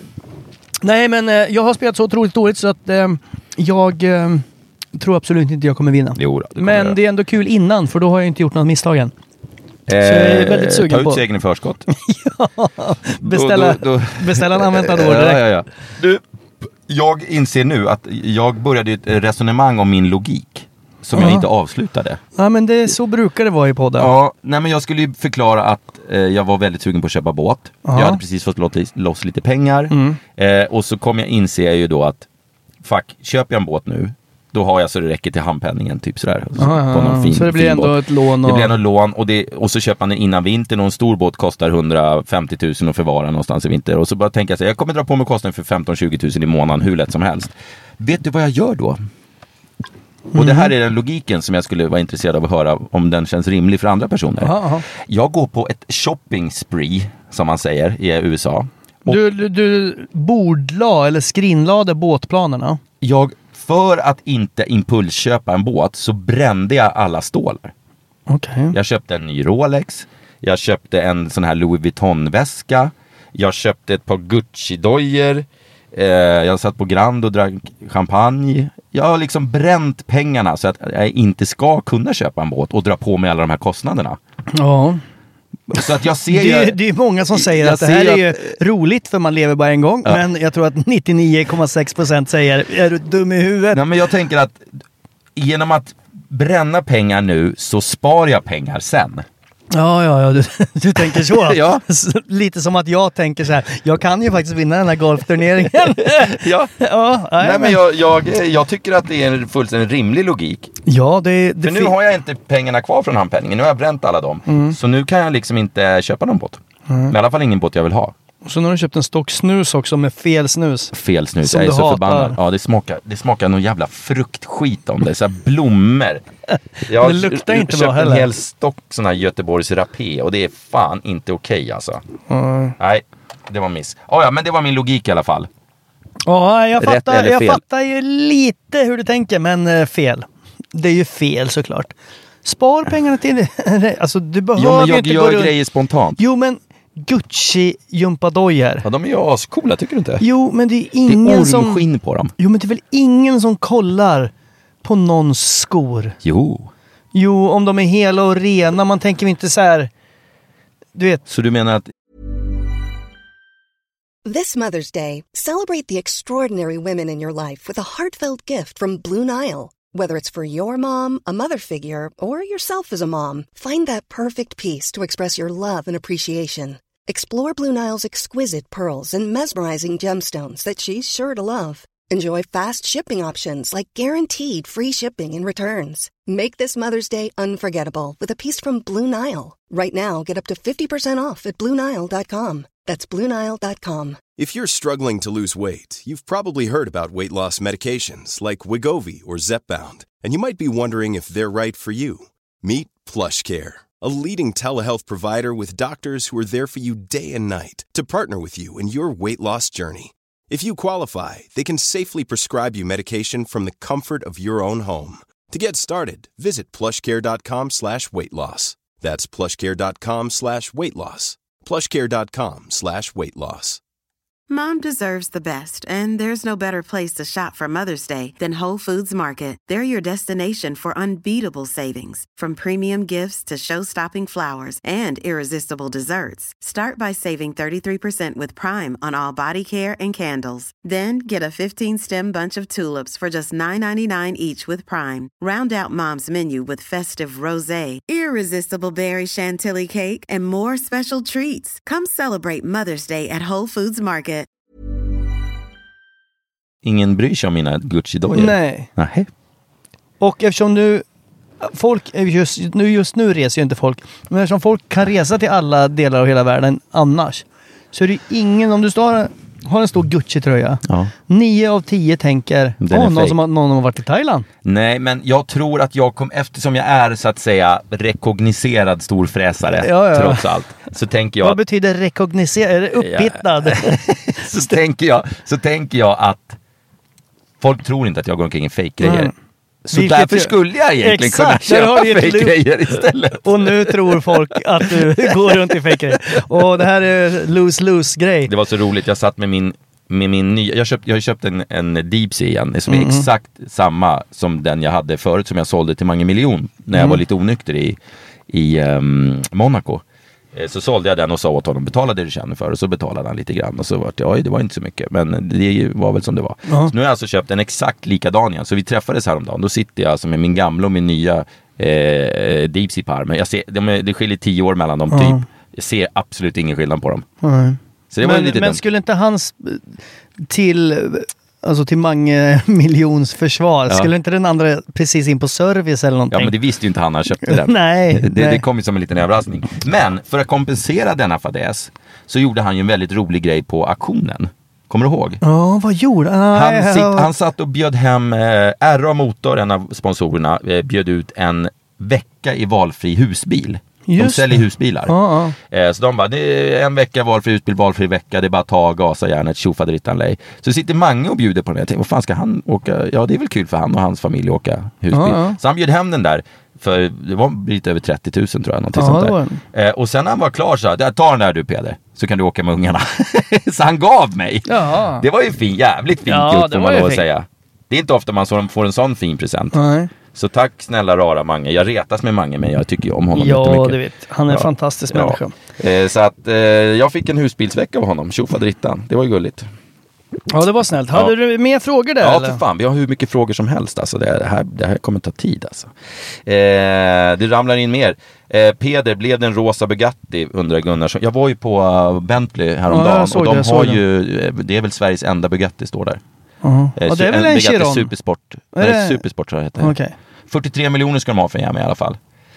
Nej, men eh, jag har spelat så otroligt dåligt så att eh, jag eh, tror absolut inte jag kommer vinna. Jo, det men göra. Det är ändå kul innan, för då har jag inte gjort något misstag än. Så jag är väldigt sugen ta på... ut segern i förskott. Ja, beställa, då, då, då. beställa en använtad år direkt. Ja, ja, ja. Du, jag inser nu att jag började ett resonemang om min logik som ja. jag inte avslutade. Ja, men det, så brukar det vara i podden. Ja, nej, men jag skulle ju förklara att eh, jag var väldigt sugen på att köpa båt. Ja. Jag hade precis fått låt, loss lite pengar. Mm. Eh, och så kom jag inse ju då att fuck, köper jag en båt nu, då har jag så det räcker till handpenningen typ sådär. Så, ah, på någon fin, så det blir ändå båt. Ett lån. Och... Det blir ändå lån och, det, och så köper man den innan vintern och en stor båt kostar hundrafemtio tusen att förvara någonstans i vinter. Och så bara tänker jag så här, jag kommer dra på mig kostnaden för femton till tjugo tusen i månaden hur lätt som helst. Vet du vad jag gör då? Mm. Och det här är den logiken som jag skulle vara intresserad av att höra om den känns rimlig för andra personer. Aha, aha. Jag går på ett shopping spree, som man säger i U S A. Du, du, du bordla eller skrinlade båtplanerna? Jag, för att inte impulsköpa en båt så brände jag alla stålar. Okay. Jag köpte en ny Rolex. Jag köpte en sån här Louis Vuitton-väska. Jag köpte ett par Gucci-dojor. Eh, jag satt på Grand och drack champagne. Jag har liksom bränt pengarna så att jag inte ska kunna köpa en båt och dra på mig alla de här kostnaderna. Ja. Så att jag ser det, ju, det är många som säger att det här är ju att, roligt för man lever bara en gång. Ja. Men jag tror att nittionio komma sex procent säger, är du dum i huvudet? Nej, men jag tänker att genom att bränna pengar nu så spar jag pengar sen. Ja, ja, ja, du, du tänker så. Ja. Lite som att jag tänker så här, jag kan ju faktiskt vinna den här golfturneringen. Ja, ja nej, nej, men jag, jag, jag tycker att det är en fullständigt rimlig logik. Ja, det, det För nu har jag inte pengarna kvar från handpenningen, nu har jag bränt alla dem. Mm. Så nu kan jag liksom inte köpa någon båt. Mm. I alla fall ingen båt jag vill ha. Och så nu har du köpt en stock snus också med fel snus. Fel snus, som jag är så hatar. förbannad. Ja, det smakar, det smakar någon jävla fruktskit om det. Så här blommor. Jag det luktar inte bra heller. En hel stock sån här Göteborgs rapé och det är fan inte okej okay, alltså. Mm. Nej, det var miss. Oh, ja, men det var min logik i alla fall. Ja, jag, Rätt fattar, eller fel? jag fattar ju lite hur du tänker, men uh, fel. Det är ju fel såklart. Spar pengarna till det. Alltså, du behöver jo, men jag inte gör gå runt... grejer spontant. Jo, men Gucci-gympadojor. Ja, de är ju ascoola, tycker du inte? Jo, men det är ingen det är som... ormskinn på dem. Jo, men det är väl ingen som kollar på någons skor? Jo. Jo, om de är hela och rena. Man tänker inte så här... Du vet... Så du menar att... This Mother's Day, celebrate the extraordinary women in your life with a heartfelt gift from Blue Nile. Whether it's for your mom, a mother figure, or yourself as a mom, find that perfect piece to express your love and appreciation. Explore Blue Nile's exquisite pearls and mesmerizing gemstones that she's sure to love. Enjoy fast shipping options like guaranteed free shipping and returns. Make this Mother's Day unforgettable with a piece from Blue Nile. Right now, get up to fifty percent off at blue nile dot com. That's blue nile dot com. If you're struggling to lose weight, you've probably heard about weight loss medications like Wegovy or Zepbound, and you might be wondering if they're right for you. Meet PlushCare, a leading telehealth provider with doctors who are there for you day and night to partner with you in your weight loss journey. If you qualify, they can safely prescribe you medication from the comfort of your own home. To get started, visit plushcare.com slash weight loss. That's plushcare.com slash weight loss. plushcare.com slash weight loss. Mom deserves the best, and there's no better place to shop for Mother's Day than Whole Foods Market. They're your destination for unbeatable savings, from premium gifts to show-stopping flowers and irresistible desserts. Start by saving thirty-three percent with Prime on all body care and candles. Then get a fifteen-stem bunch of tulips for just nine ninety-nine each with Prime. Round out Mom's menu with festive rosé, irresistible berry chantilly cake, and more special treats. Come celebrate Mother's Day at Whole Foods Market. Ingen bryr sig om mina Gucci-dojor. Nej. Nej. Och eftersom nu folk just nu, just nu reser ju inte folk, men eftersom folk kan resa till alla delar av hela världen annars, så är det ingen, om du står, har en stor Gucci-tröja, ja. Nio av tio tänker åh, någon som har, någon har varit i Thailand. Nej, men jag tror att jag kom, eftersom jag är så att säga rekogniserad storfräsare, ja, ja. trots allt, så tänker jag... Vad betyder rekogniserad? Är det upphittad? Ja. så, tänker jag, så tänker jag att folk tror inte att jag går omkring i fake-grejer. Mm. Så vilket därför skulle jag egentligen exakt, kunna köpa fake-grejer istället. Och nu tror folk att du går runt i fake-grejer. Och det här är lose-lose-grej. Det var så roligt, jag satt med min, med min nya... Jag, köpt, jag har köpt en, en Deep Sea igen, som är mm. exakt samma som den jag hade förut, som jag sålde till många miljon när jag mm. var lite onykter i, i um, Monaco. Så sålde jag den och sa åt honom, betala det du känner för, och så betalade han lite grann och så var det, oj, det var inte så mycket, men det var väl som det var. Uh-huh. Så nu har jag alltså köpt en exakt likadan igen, så vi träffades häromdagen, då sitter jag alltså med min gamla och min nya eh, Deep Sea Par, men jag ser, de är, det skiljer tio år mellan dem, uh-huh. typ. Jag ser absolut ingen skillnad på dem. Uh-huh. Så det var men lite men dumt. Skulle inte hans till... Alltså till många miljons försvar. Ja. Skulle inte den andra precis in på service eller någonting? Ja, men det visste ju inte han när han köpte den. nej, det, nej. Det kom ju som en liten överraskning. Men för att kompensera denna fadäs så gjorde han ju en väldigt rolig grej på auktionen. Kommer du ihåg? Ja, vad gjorde han? Han, sitt, han satt och bjöd hem eh, R A Motor, en av sponsorerna, eh, bjöd ut en vecka i valfri husbil. Just de säljer husbilar. Ja, ja. Eh, så de bara, det är en vecka valfri husbil, valfri vecka, det är bara att ta, gasa järnet, tjofaderittanlej. Så sitter Mange och bjuder på den. Jag tänkte, vad fan ska han åka? Ja, det är väl kul för han och hans familj att åka husbil. Ja, ja. Så han bjöd hem den där, för det var lite över trettio tusen tror jag. Ja, sånt där. Eh, och sen när han var klar så sa, ta den där du Peder, så kan du åka med ungarna. Så han gav mig. Ja. Det var ju fin, jävligt fint ja, gjort, får man lov att säga. Det är inte ofta man får en sån fin present. Nej. Så tack snälla rara Mange. Jag retas med Mange, men jag tycker ju om honom ja, jättemycket. Ja, du vet. Han är en ja. fantastisk människa. Ja. Eh, så att eh, jag fick en husbilsvecka av honom. Tjofaderittan. Det var ju gulligt. Ja, det var snällt. Hade Ja. du mer frågor där? Ja, eller? för fan. Vi har hur mycket frågor som helst. Alltså, det, det, här, det här kommer ta tid. Alltså. Eh, det ramlar in mer. Eh, Peder, blev det en rosa Bugatti, undrar Gunnarsson. Jag var ju på uh, Bentley häromdagen. Ja, jag såg och de det, jag har såg ju, det är väl Sveriges enda Bugatti, står där. Uh-huh. Eh, Ja, det är väl en Bugatti Chiron? Supersport. Är Nej, det- Supersport tror jag heter. Okay. fyrtiotre miljoner ska de ha för en i alla fall.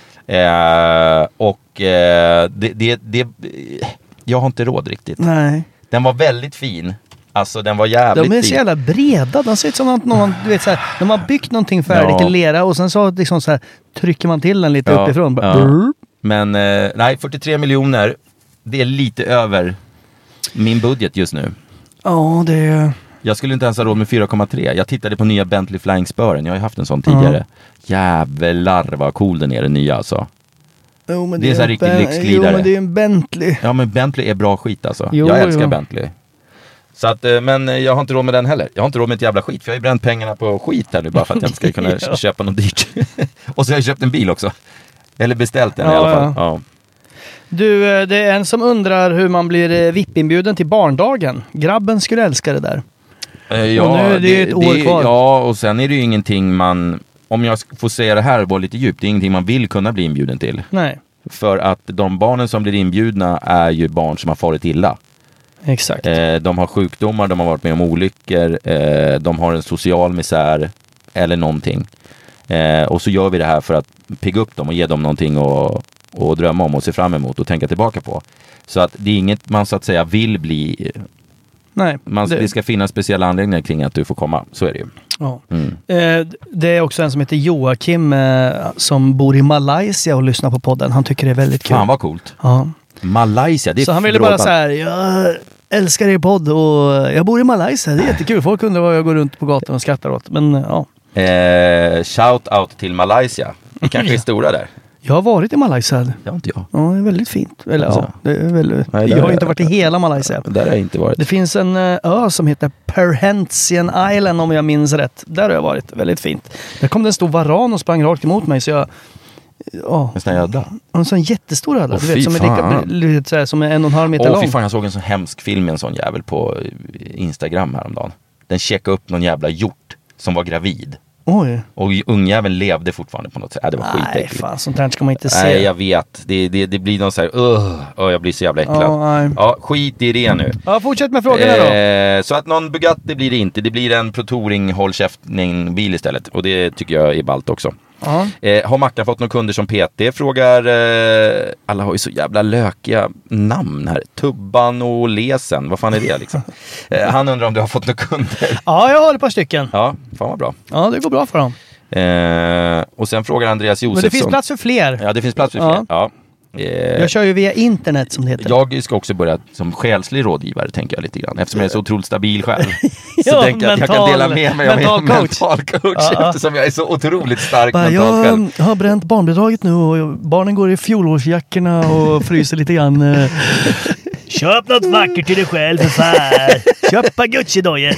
Eh, och eh, det, det, det, jag har inte råd riktigt. Nej. Den var väldigt fin. Alltså den var jävligt De är så fin. jävla breda. De ser ut som att någon, du vet så här, de har byggt någonting färdigt Ja. i lera och sen så, liksom så här, trycker man till den lite Ja, uppifrån. Bara, ja. brrr. Men eh, nej, fyrtiotre miljoner, det är lite över min budget just nu. Ja, det är... Jag skulle inte ens ha råd med fyra komma tre. Jag tittade på nya Bentley Flying Spören. Jag har ju haft en sån tidigare. Jävlar vad cool den är, den nya alltså. Jo, men Det är en så här riktig Ben- lyxglidare. Jo, men det är en Bentley. Ja, men Bentley är bra skit alltså. Jo, jag älskar jo. Bentley. Så att, eh, men jag har inte råd med den heller. Jag har inte råd med ett jävla skit. För jag har ju bränt pengarna på skit här nu bara för att jag inte ska kunna Ja. köpa något dyrt. Och så har jag köpt en bil också. Eller beställt den Ja, i alla fall. ja. Ja. Du, eh, det är en som undrar hur man blir eh, V I P-inbjuden till barndagen. Grabben skulle älska det där. Eh, Ja, Och nu är det ju ett år kvar. Ja, och sen är det ju ingenting man... Om jag får säga det här och vara lite djupt, det är ingenting man vill kunna bli inbjuden till. Nej, För att de barnen som blir inbjudna är ju barn som har farit illa. exakt. Eh, de har sjukdomar, de har varit med om olyckor, eh, de har en social misär eller någonting. Eh, och så gör vi det här för att pigga upp dem och ge dem någonting att, att drömma om och se fram emot och tänka tillbaka på. Så att det är inget man så att säga vill bli... Nej, Man, det, det ska finnas speciella anledningar kring att du får komma. Så är det ju. ja. Mm. Eh, det är också en som heter Joakim eh, som bor i Malaysia och lyssnar på podden. Han tycker det är väldigt kul. Fan vad coolt. Ja. Malaysia, det är Så han ville bra bara band. så här, jag älskar er podd och jag bor i Malaysia. Det är jättekul. Folk undrar vad jag går runt på gatan och skrattar åt. Men ja, Eh, shout out till Malaysia. Det kanske är stora där. jag har varit i Malaysia. Det har inte jag. Ja, det är väldigt fint. Eller Alltså. ja, det är väldigt... Nej, där jag har är- inte varit i hela Malaysia. Där har jag inte varit. Det finns en eh, ö som heter Perhentian Island om jag minns rätt. Där har jag varit. Väldigt fint. Där kom det en stor varan och sprang rakt emot mig så jag... Ja, En sån här ödla. en sån jättestor ödla. Åh, Du fy vet, som är, lika, fan. du vet, så här, som är en och en halv meter Åh lång. fy fan, jag såg en sån hemsk film med en sån jävel på eh, Instagram häromdagen. Den checkade upp någon jävla hjort som var gravid. Oj. Och ungjäveln levde fortfarande på något sätt. Äh, det var Nej, skitäckligt. fan. Sånt här ska man inte se. Nej, jag vet. Det, det, det blir någon så här, uh, uh, jag blir så jävla äcklad. Ja, nej. Ja, skit i det nu. Ja, fortsätt med frågorna då. Eh, så att någon Bugatti blir det inte. Det blir en Pro Touring håll käftning-bil istället. Och det tycker jag är ballt också. Ja. Eh, har Mackan fått några kunder som P T? Frågar, eh, alla har ju så jävla lökiga namn här. Tubban och Lesen, vad fan är det liksom? Eh, han undrar om du har fått några kunder. ja, jag har ett par stycken. Ja, fan vad bra. Ja, det går bra för dem. Eh, och sen frågar Andreas Men Josefsson. det finns plats för fler. Ja, det finns plats för fler. Ja. Ja. Eh, Jag kör ju via internet som det heter. jag ska också börja som själslig rådgivare, tänker jag lite grann. Eftersom jag är så otroligt stabil själv. Så Ja, tänker jag att jag kan mental- dela med mig av mental min coach. mental coach. Ja, ja. Eftersom jag är så otroligt stark Bara, mentalt själv. jag har bränt barnbidraget nu och barnen går i fjolårsjackorna och fryser lite grann. eh. Köp något vackert till dig själv för fan. Köp ett par Gucci-dojor.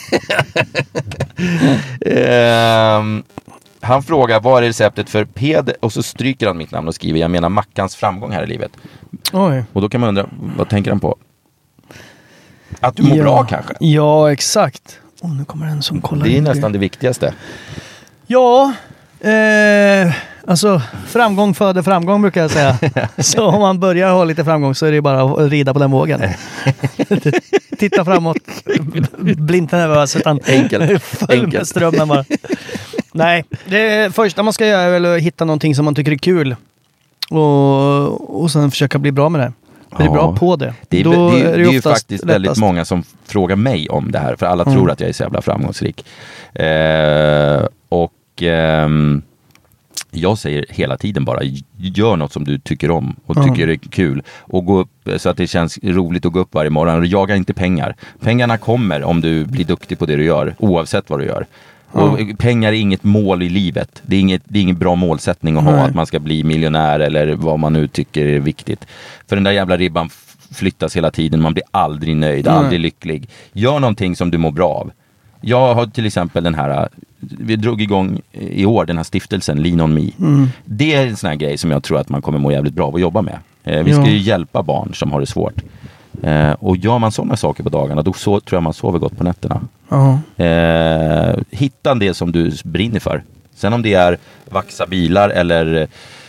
Ehm, han frågar, vad är receptet för Peder? Och så stryker han mitt namn och skriver, jag menar Mackans framgång här i livet. Oj. Och då kan man undra, vad tänker han på? Att du mår ja. bra kanske? Ja, exakt. Oh, nu kommer en som kollar Det är in nästan det viktigaste. Ja, eh, alltså framgång föder framgång brukar jag säga. Så om man börjar ha lite framgång så är det bara att rida på den vågen. Titta framåt, blint nervös utan Enkelt. följ med Enkelt. strömmen bara. Nej, det första man ska göra är väl att hitta någonting som man tycker är kul. Och, och sen försöka bli bra med det. Bli Ja. bra på det. Det är, Då det, är, det är ju oftast faktiskt väldigt lättast. många som frågar mig om det här. För alla Mm. tror att jag är så jävla framgångsrik. Eh, och ehm, jag säger hela tiden bara, gör något som du tycker om och Mm. tycker är kul. Och gå upp så att det känns roligt att gå upp varje morgon. Och jaga inte pengar. Pengarna kommer om du blir duktig på det du gör. Oavsett vad du gör. Och pengar är inget mål i livet. Det är, inget, det är ingen bra målsättning att ha, Nej. att man ska bli miljonär eller vad man nu tycker är viktigt. För den där jävla ribban f- flyttas hela tiden. Man blir aldrig nöjd, Nej. aldrig lycklig. Gör någonting som du mår bra av. Jag har till exempel den här, vi drog igång i år den här stiftelsen Lean on Me. Mm. Det är en sån här grej som jag tror att man kommer må jävligt bra av att jobba med. Eh, vi ska Ja. ju hjälpa barn som har det svårt. Eh, och gör man sådana saker på dagarna, då så, tror jag man sover gott på nätterna. Uh-huh. Eh, hitta det som du brinner för. Sen om det är vaxa bilar eller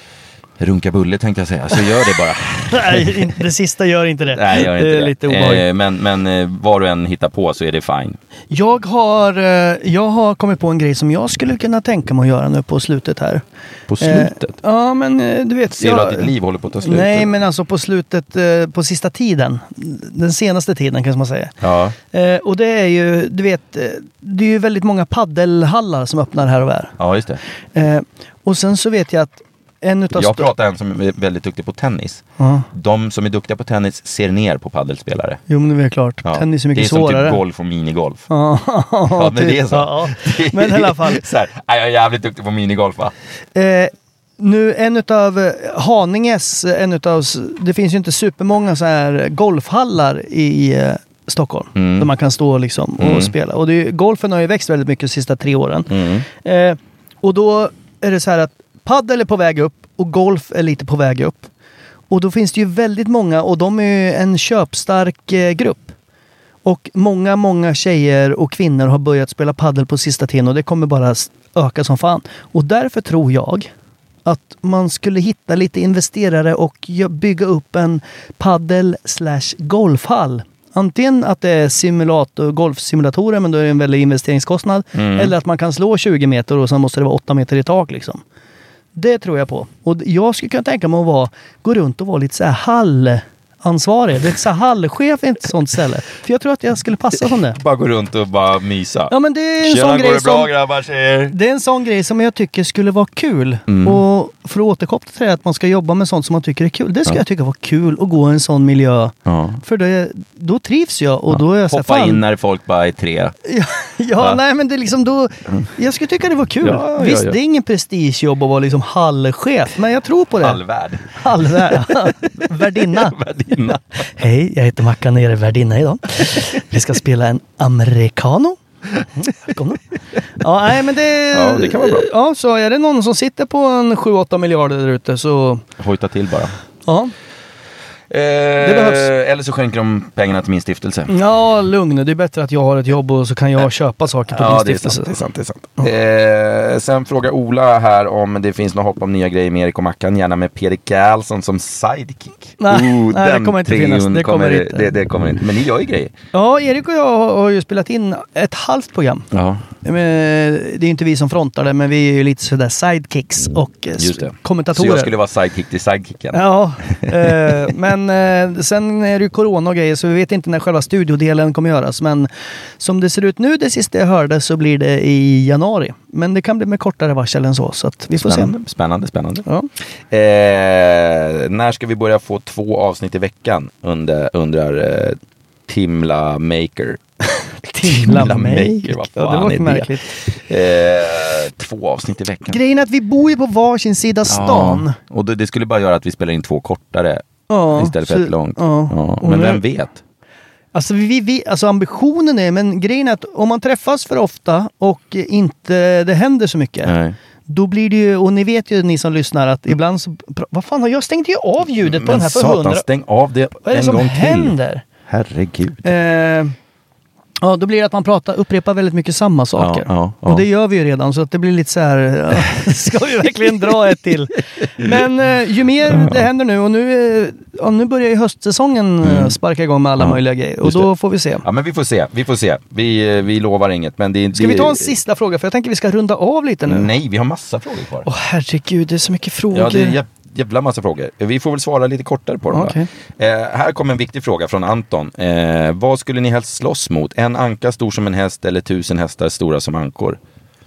runka bulle tänkte jag säga, så gör det bara. Nej, det sista gör inte det. Nej, gör inte det är det. lite obehagligt. Eh, men men eh, vad du än hittar på så är det fine. Jag har, eh, jag har kommit på en grej som jag skulle kunna tänka mig att göra nu på slutet här. På slutet? Eh, ja, men eh, du vet... Ser jag, du att ditt liv håller på att ta slut? Nej, men alltså på slutet, eh, på sista tiden. Den senaste tiden kan man säga. Ja. Eh, och det är ju, du vet, eh, det är ju väldigt många paddelhallar som öppnar här och där. Ja, just det. Eh, och sen så vet jag att en utav Jag st- pratar en som är väldigt duktig på tennis. Ja. De som är duktiga på tennis ser ner på paddelspelare. Jo, men det är klart. Ja. Tennis är mycket det är som svårare. typ golf och minigolf. Ja, Ja, men det är så. Ja, men i alla fall. Så här, jag är jävligt duktig på minigolf, va? Eh, nu en utav Haninges, en utav, det finns ju inte supermånga så här golfhallar i eh, Stockholm. Mm. Där man kan stå liksom och Mm. spela. Och det är, golfen har ju växt väldigt mycket de sista tre åren. Mm. Eh, och då är det så här att paddel är på väg upp och golf är lite på väg upp. Och då finns det ju väldigt många, och de är ju en köpstark eh, grupp. Och många, många tjejer och kvinnor har börjat spela paddel på sista tiden, och det kommer bara öka som fan. Och därför tror jag att man skulle hitta lite investerare och bygga upp en paddel slash golfhall. Antingen att det är simulator, golfsimulatorer, men då är det en väldig investeringskostnad. Mm. Eller att man kan slå tjugo meter och sen måste det vara åtta meter i tak liksom. Det tror jag på. Och jag skulle kunna tänka mig att vara, gå runt och vara lite så här hallansvarig. Det är så här hallchef i ett sånt ställe. För jag tror att jag skulle passa som det. Bara gå runt och bara mysa. Ja, men det är en Tjena, sån går grej det bra, som... grabbar, tjejer? Det är en sån grej som jag tycker skulle vara kul. Mm. Och för att återkoppla till det, att man ska jobba med sånt som man tycker är kul. Det ska Ja. jag tycka var kul att gå i en sån miljö. Ja. För det, då trivs jag och då är jag så här, Hoppa fan. in när folk bara är tre. Ja, ja Va? nej men det är liksom då... Jag skulle tycka det var kul. Ja, ja, Visst, ja. det är ingen prestigejobb att vara liksom hallchef. Men jag tror på det. Halvvärd. Halvvärd. Värdinna. Värdinna. Hej, jag heter Mackan och jag är värdinna idag. Vi ska spela en americano. Kom då. Ja, nej men det... Ja, det kan vara bra. Ja, så är det någon som sitter på en sju åtta miljarder där ute så... Hojta till bara. Ja. Eh, behövs. Eller så skänker de pengarna till min stiftelse. Ja, lugn. Det är bättre att jag har ett jobb och så kan jag köpa saker på din Ja, det är stiftelse. sant. Det är sant, det är sant. Eh, sen frågar Ola här om det finns något hopp om nya grejer med Erik och Mackan. Gärna med Peder Karlsson som sidekick. Nej, nej, det kommer inte trion finnas. Det kommer inte. Det, det kommer inte. Men ni gör ju grejer. Ja, Erik och jag har, har ju spelat in ett halvt program. Ja, Men det är ju inte vi som frontar det, men vi är ju lite sådär sidekicks och eh, just det. kommentatorer. Så jag skulle vara sidekick till sidekicken. Ja, eh, men eh, sen är det ju corona och grejer så vi vet inte när själva studiodelen kommer göras. Men som det ser ut nu, det sista jag hörde, så blir det i januari. Men det kan bli med kortare varsel än så, så att vi får Spännande, se. spännande, spännande. Ja. Eh, när ska vi börja få två avsnitt i veckan? Undrar, undrar eh, Timla Maker. Timla Maker, vad ja, det fan var är märkligt. det? Eh, två avsnitt i veckan. Grejen är att vi bor ju på varsin sida stan. Ja, och det, det skulle bara göra att vi spelar in två kortare Ja, istället för så- ett långt. ja. Ja, Och men nu- vem vet? Alltså, vi, vi, alltså ambitionen är, men grejen är att om man träffas för ofta och inte det händer så mycket. Nej. Då blir det ju, och ni vet ju ni som lyssnar att ibland så, vad fan har jag stängt ju av ljudet på Men den här för satan, hundra? stäng av det Vad är det en som gång till. händer? Herregud. Eh, ja, då blir det att man pratar, upprepar väldigt mycket samma saker. Ja, ja, ja. Och det gör vi ju redan, så att det blir lite så här, ja, ska vi verkligen dra ett till? Men eh, ju mer det händer nu, och nu, eh, ja, nu börjar ju höstsäsongen mm. sparka igång med alla Ja, möjliga grejer. Och just då det. får vi se. Ja, men vi får se. Vi får se. Vi, vi lovar inget. Men det, Ska det, vi ta en sista fråga? För jag tänker vi ska runda av lite nu. Nej, vi har massa frågor kvar. Åh herregud, det är så mycket frågor. Ja, det är jä- jävla massa frågor. Vi får väl svara lite kortare på dem. då. Okej. Eh, här kommer en viktig fråga från Anton. Eh, vad skulle ni helst slåss mot? En anka stor som en häst eller tusen hästar stora som ankor?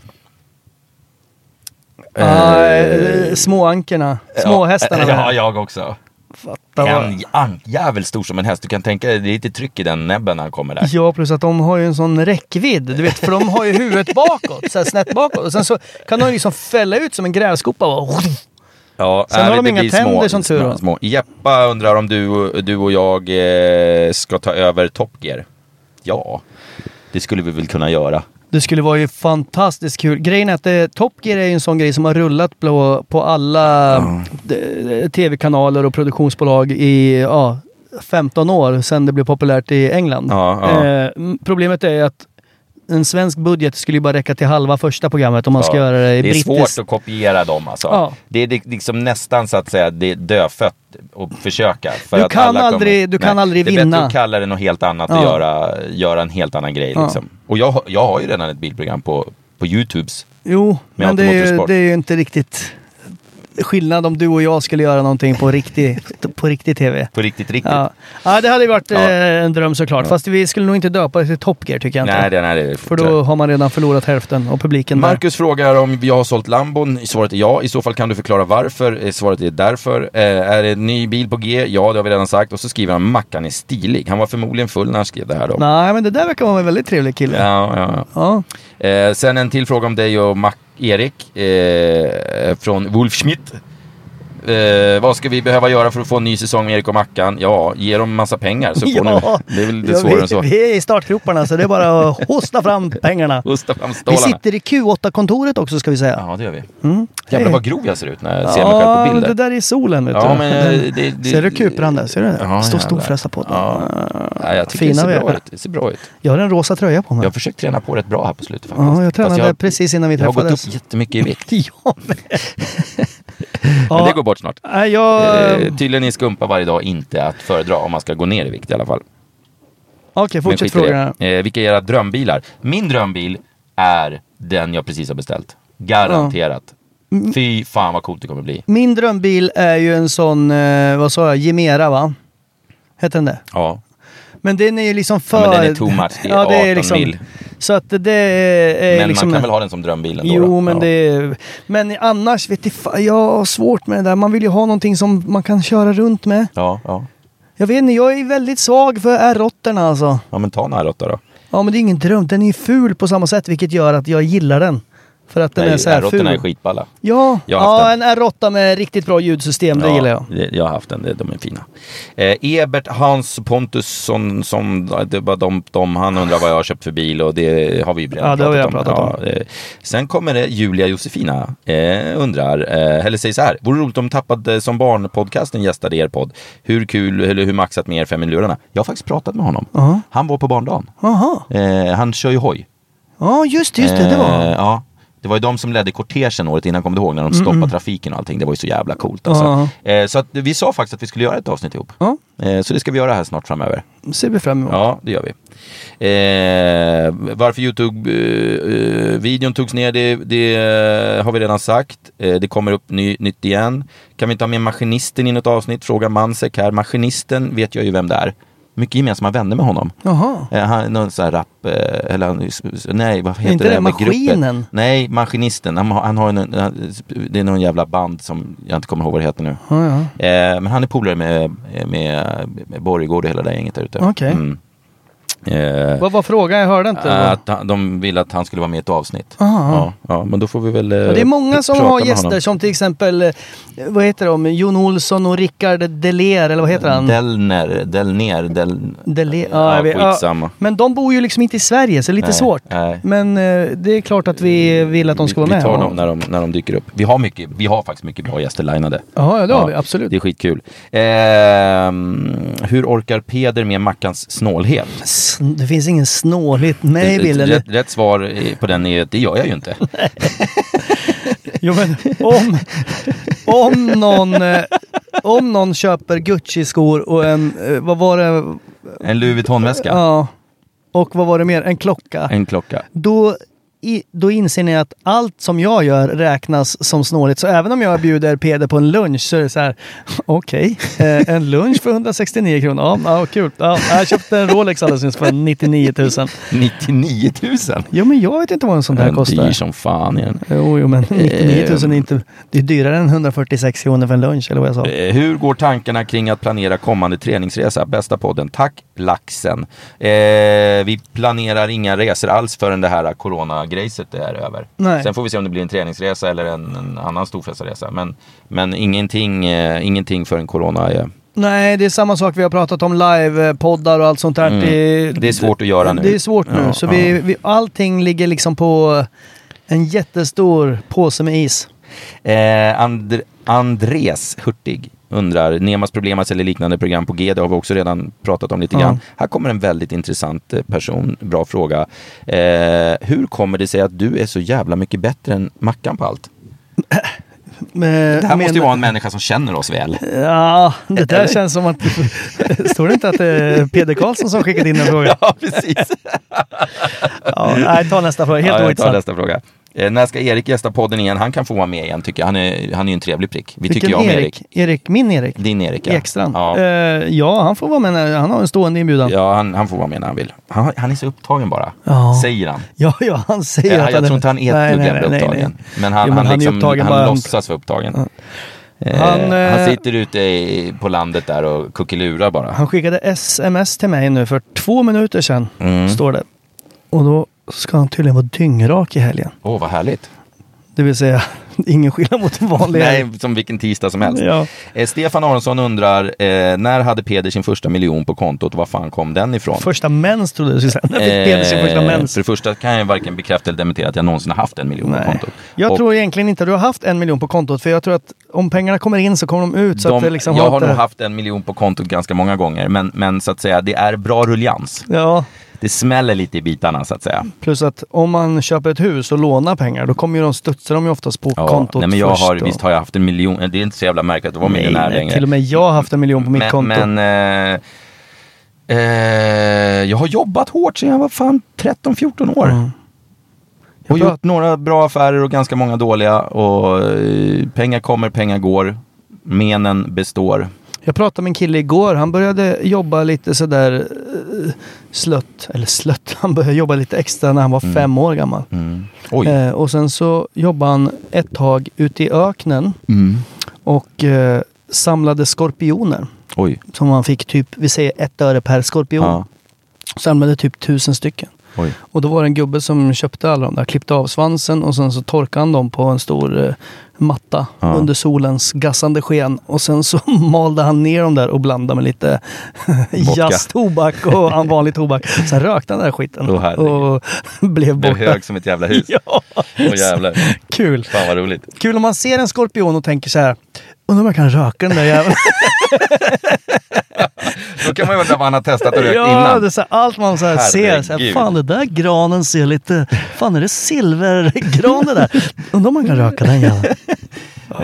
Ah, eh, småankerna. Småhästarna. Ja, där. ja, jag också. Fatta vad... En ankjävel stor som en häst. Du kan tänka dig, det är lite tryck i den näbben när han kommer där. Ja, plus att de har ju en sån räckvidd. Du vet, för de har ju huvudet bakåt. Så här snett bakåt. Och sen så kan de liksom fälla ut som en grävskopa. Och... Ja, Sen har de det inga blir tänder som tur små, är. små. Jeppa undrar om du, du och jag eh, ska ta över Top Gear. Ja, det skulle vi väl kunna göra. Det skulle vara ju fantastiskt kul. Grejen är att eh, Top Gear är ju en sån grej som har rullat på, på alla Mm. d- tv-kanaler och produktionsbolag i ja, femton år sedan det blev populärt i England. Ja, ja. Eh, problemet är att en svensk budget skulle ju bara räcka till halva första programmet om man ska ja. göra det i Det är brittisk. svårt att kopiera dem alltså. Ja. Det är liksom nästan så att säga det är dödfött att försöka. För Du att kan alla aldrig- kommer, du kan aldrig det är vinna. bättre att kalla det något helt annat Ja. och göra, göra en helt annan grej Ja. liksom. Och jag, jag har ju redan ett bilprogram på, på YouTubes. Jo, Med men det är, ju, automotorsport. det är ju inte riktigt skillnad om du och jag skulle göra någonting på riktig, på riktig tv. På riktigt, riktigt. Ja. ja, det hade ju varit Ja. eh, en dröm såklart. Fast vi skulle nog inte döpa det till Top Gear tycker jag inte. Nej, det, nej, det är För då har man redan förlorat hälften av publiken där. Marcus frågar om jag har sålt Lambon. Svaret är ja. I så fall kan du förklara varför. Svaret är därför. Eh, är det en ny bil på G? Ja, det har vi redan sagt. Och så skriver han Mackan är stilig. Han var förmodligen full när han skrev det här då. Nej, men det där verkar vara en väldigt trevlig kille. Ja, ja, Ja. ja. Eh, sen en till fråga om dig och Mac Erik eh, från Wolf Schmidt. Eh, vad ska vi behöva göra för att få en ny säsong med Erik och Mackan? Ja, ge dem massa pengar så får Ja. ni. Det är väl det Ja, svårare än så. vi, vi är i startgroparna så det är bara att hosta fram pengarna. Hosta fram Vi stålarna. sitter i Q åtta-kontoret också ska vi säga. Ja, det gör vi. Mm. Jävlar Hej. vad grov jag ser ut när jag ser mig själv på Ja, bilder. det där är solen vet Ja, du. men Den- det, det, Ser du kupran där? Ser du det? Ja, Står jävlar. storfräsa på den. Ja. Ja, jag tycker Fina det ser bra vägar. ut. Det ser bra ut. Jag har en rosa tröja på mig. Jag har försökt träna på rätt bra här på slutet faktiskt. Ja, jag Fast tränade har- precis innan vi Jag har gått träffades. upp jättemycket i vikt. Ja, men... Men det går bort snart. Nej, jag... Eh, tydligen är skumpa varje dag inte att föredra om man ska gå ner i vikt i alla fall. Okej, Men fortsätt skit i fråga. det. Eh, vilka är era drömbilar? Min drömbil är den jag precis har beställt. Garanterat. Fy fan vad coolt det kommer bli. Min drömbil är ju en sån, eh, vad sa jag, Gemera va? Heter den det? Ja. Men den är ju liksom för... Ja, men den är too much. Det är Ja, det är arton liksom... mil. Så att det är Men liksom... man kan väl ha den som drömbil ändå? Jo, då? men Ja. det är... Men annars vet jag, fan, jag har svårt med det där. Man vill ju ha någonting som man kan köra runt med. Ja, ja. Jag vet inte, jag är väldigt svag för R åtta alltså. Ja, men ta en R åtta då. Ja, men det är ingen dröm. Den är ju ful på samma sätt, vilket gör att jag gillar den. För att den Nej, är så här R åtta ful. är skitballa. Ja, Jag har haft ja den. en R åtta med riktigt bra ljudsystem, det Ja, gillar jag. det- Jag har haft den, det- de är fina. Eh, Ebert Hans Pontusson, som, det var de, de, han undrar vad jag har köpt för bil och det har vi redan Ja, det har vi pratat, pratat om. om. Ja, eh, sen kommer det Julia Josefina eh, undrar, eh, eller säger så här: vore roligt om Tappad som barn-podcasten gästade er podd. Hur kul, eller hur maxat med er fem i lurarna? Jag har faktiskt pratat med honom. Ja. Han var på barndagen. Jaha. Eh, han kör ju hoj. Ja, just det, just det, det var... Eh, ja. Det var ju de som ledde kortegen året innan, kom du ihåg, när de stoppade trafiken och allting. Det var ju så jävla coolt alltså. Eh, så att vi sa faktiskt att vi skulle göra ett avsnitt ihop. Ja, Eh, så det ska vi göra här snart framöver. ser vi fram emot. Ja, det gör vi. Eh, varför YouTube-videon togs ner, det, det eh, har vi redan sagt. Eh, det kommer upp ny, nytt igen. Kan vi inte ha med maskinisten i något avsnitt? Frågar Mansek här. Maskinisten vet jag ju vem det är. Mycket gemensamma vänner med honom. Jaha. Eh, han någon sån här rap, eh, eller han, nej, vad heter Inte det, det här med Maskinen? gruppen? Nej, maskinisten. Han, har- han har en, en, det är någon jävla band som jag inte kommer ihåg vad det heter nu. Ja, ja. Eh, men han är polare med, med, med Borgård och hela det gänget där ute. Okej. Mm. Eh, Vad var frågan? Jag hörde inte. att han- de ville att han skulle vara med i ett avsnitt. Aha. Ja, ja, men då får vi väl eh, Ja, det är många som prata har med gäster, honom. som till exempel, eh, vad heter de? Jon Olsson och Rickard Deler, eller vad heter han? Delner, Delner, Del... Deler. Ja, jag vet. skitsamma. Men de bor ju liksom inte i Sverige, så det är lite Nej, svårt. nej. Men eh, det är klart att vi vill att de ska vi, vara med. Vi tar Ja. dem när de, när de dyker upp. Vi har, mycket, vi har faktiskt mycket bra gäster linade. Ja, det har vi, absolut. Det är skitkul. Eh, hur orkar Peder med Mackans snålhet? S- Det finns ingen snålhet med i bilden. Rätt, rätt svar på den är att det gör jag ju inte. Jo, men om, om, någon, eh, om någon köper Gucci-skor och en, eh, vad var det? En Louis Vuitton-väska. Ja, och vad var det mer? En klocka. En klocka. Då, i, då inser ni att allt som jag gör räknas som snåligt. Så även om jag bjuder Peder på en lunch så är det så här, okej, okay, eh, en lunch för hundrasextionio kronor. Ja, ja kul. Ja, jag köpte en Rolex alldeles nyss för nittionio tusen. nittionio tusen? Jo, men jag vet inte vad en sån där Den kostar. dyr som fan igen. Jo, jo, men nittionio tusen är inte... Det är dyrare än hundrafyrtiosex kronor för en lunch, eller vad jag sa. Eh, hur går tankarna kring att planera kommande träningsresa? Bästa podden. Tack, laxen. Eh, vi planerar inga resor alls förrän det här corona-grejset är över. Nej. Sen får vi se om det blir en träningsresa eller en, en annan storfestresa. Men, men ingenting, eh, ingenting förrän corona är... Nej, det är samma sak vi har pratat om, live-poddar och allt sånt där. Mm. Det, Det är svårt att göra nu. Det är svårt nu. Ja, så ja. vi, vi, allting ligger liksom på en jättestor påse med is. Eh, And- Andres Hurtig. undrar, Nemas Problemas eller liknande program på G, det har vi också redan pratat om lite ja. grann. Här kommer en väldigt intressant person, bra fråga. Eh, hur kommer det sig att du är så jävla mycket bättre än Mackan på allt? Men, det här men, måste ju vara en människa som känner oss väl. Ja, det där känns som att... Står det inte att det är Peder Karlsson som skickat in en fråga? Ja, precis. ja, nej, ta nästa fråga. Helt ja, ointressant. Ta nästa fråga. Eh, när ska Erik gästa podden igen? Han kan få vara med igen, tycker jag. Han är, han är ju en trevlig prick. Vi Vilken tycker jag om Erik? Erik. Erik, min Erik? Din Erik, ja. Ekstrand. Ja. Uh, ja, han får vara med när han har en stående inbjudan. Ja, han, han får vara med när han vill. Han, han är så upptagen bara. Ja. Säger han. Ja, ja, han säger ja, att jag han tror inte han är ett dugg jävla upptagen. Nej. Men han, jo, men han, han, liksom, han bara... låtsas vara upptagen. Ja. Eh, han, han sitter ute i, på landet där och kuckelurar bara. Han skickade sms till mig nu för två minuter sedan, mm. står det. Och då ska han tydligen vara dyngrak i helgen. Åh, oh, vad härligt. Det vill säga, ingen skillnad mot en vanlig. Nej, som vilken tisdag som helst. Ja. Eh, Stefan Aronsson undrar, eh, när hade Peder sin första miljon på kontot? Var fan kom den ifrån? Första mens, trodde du skulle säga. När fick eh, Peder sin första mens? För det första kan jag varken bekräfta eller dementera att jag någonsin har haft en miljon Nej. på kontot. Jag och, tror egentligen inte att du har haft en miljon på kontot. För jag tror att om pengarna kommer in så kommer de ut. Så de, att det liksom jag har, har nog inte... haft en miljon på kontot ganska många gånger. Men, men så att säga, det är bra rullians. Ja. Det smäller lite i bitarna så att säga. Plus att om man köper ett hus och lånar pengar, då kommer ju de studsar de ju oftast på ja, kontot nej, men jag först. har, Och... Visst har jag haft en miljon. Det är inte så jävla märkligt att vara nej, miljonär nej, längre. Till och med jag har haft en miljon på mitt men, konto. Men eh, eh, jag har jobbat hårt sedan jag var fan tretton fjorton år. Mm. Och gjort några bra affärer och ganska många dåliga. Och eh, pengar kommer, pengar går. Menen består. Jag pratade med en kille igår. Han började jobba lite sådär uh, slött. Eller slött. Han började jobba lite extra när han var mm. fem år gammal. Mm. Oj. Eh, och sen så jobbade han ett tag ute i öknen. Mm. Och eh, samlade skorpioner. Oj. Som man fick typ, vi säger ett öre per skorpion. Ja. Samlade typ tusen stycken. Oj. Och då var det en gubbe som köpte alla de där, klippte av svansen och sen så torkade han dem på en stor eh, matta ja. under solens gassande sken. Och sen så malde han ner dem där och blandade med lite jazztobak och vanlig tobak. Sen rökte han den där skiten oh, och blev borta. Blev hög som ett jävla hus. Ja. Oh, jävlar. Kul. Fan vad roligt. Kul om man ser en skorpion och tänker så här, undrar om jag kan röka den där jäveln. Då kan man ju undra vad han har testat och rökt ja, innan. Ja, det är så här, allt man så här ser. Så här, fan, det där granen ser lite... Fan, är det silvergran det där? Undrar om man kan röka den jäveln. Ja.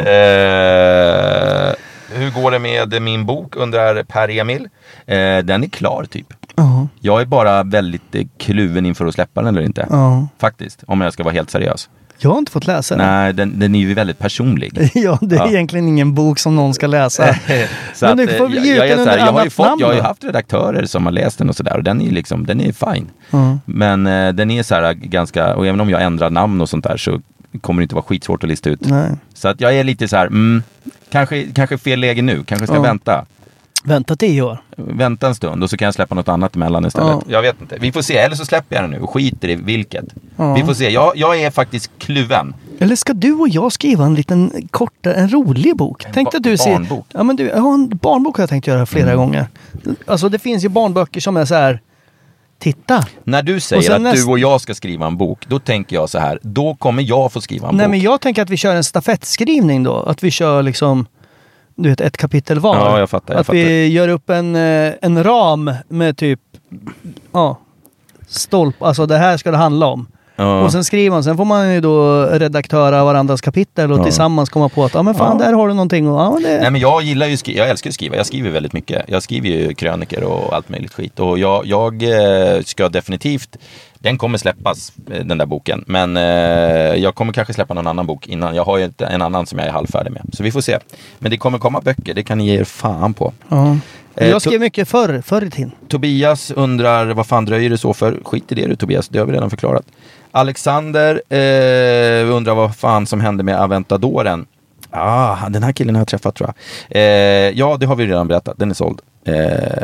Eh, hur går det med min bok, undrar Per-Emil. Eh, den är klar typ. Uh-huh. Jag är bara väldigt eh, kluven inför att släppa den eller inte. Uh-huh. Faktiskt, om jag ska vara helt seriös. Jag har inte fått läsa den. Nej, den, den är ju väldigt personlig. Ja, det är ja. egentligen ingen bok som någon ska läsa. Så men du får väl ge ut den under annat namn. Jag har ju haft redaktörer som har läst den och sådär. Och den är liksom, den är fine. Mm. Men uh, den är så här ganska, och även om jag ändrar namn och sånt där så kommer det inte vara skitsvårt att lista ut. Nej. Så att jag är lite så här, mm, kanske, kanske fel läge nu. Kanske ska ja. vänta. Vänta tio år. Vänta en stund och så kan jag släppa något annat emellan istället. Ja. Jag vet inte. Vi får se. Eller så släpper jag den nu och skiter i vilket. Ja. Vi får se. Jag, jag är faktiskt kluven. Eller ska du och jag skriva en liten kort, en rolig bok? En Tänk ba- att du barnbok. Ser, ja, men du, ja, en barnbok har jag tänkt göra flera mm. gånger. Alltså det finns ju barnböcker som är så här. Titta. När du säger att näst... du och jag ska skriva en bok, då tänker jag så här. Då kommer jag få skriva en Nej, bok. Nej, men jag tänker att vi kör en stafettskrivning då. Att vi kör liksom... Du vet, ett kapitel var. Ja, jag fattar. Jag att fattar. vi gör upp en, en ram med typ ja, stolp. Alltså det här ska det handla om. Ja. Och sen skriver man. Sen får man ju då redaktöra varandras kapitel och ja. tillsammans komma på att ja men fan, ja. där har du någonting. Och, ja, det... Nej, men jag gillar ju skri- jag älskar att skriva. Jag skriver väldigt mycket. Jag skriver ju kröniker och allt möjligt skit. Och jag, jag ska definitivt... Den kommer släppas, den där boken. Men eh, jag kommer kanske släppa någon annan bok innan. Jag har ju en annan som jag är halvfärdig med. Så vi får se. Men det kommer komma böcker. Det kan ni ge er fan på. Ja. Eh, jag skrev to- mycket förr, förr i tiden. Tobias undrar, vad fan dröjer det så för? Skit i det du Tobias, det har vi redan förklarat. Alexander eh, undrar vad fan som hände med Aventadoren. Ah, den här killen har jag träffat tror jag. Eh, ja, det har vi redan berättat. Den är såld. Eh,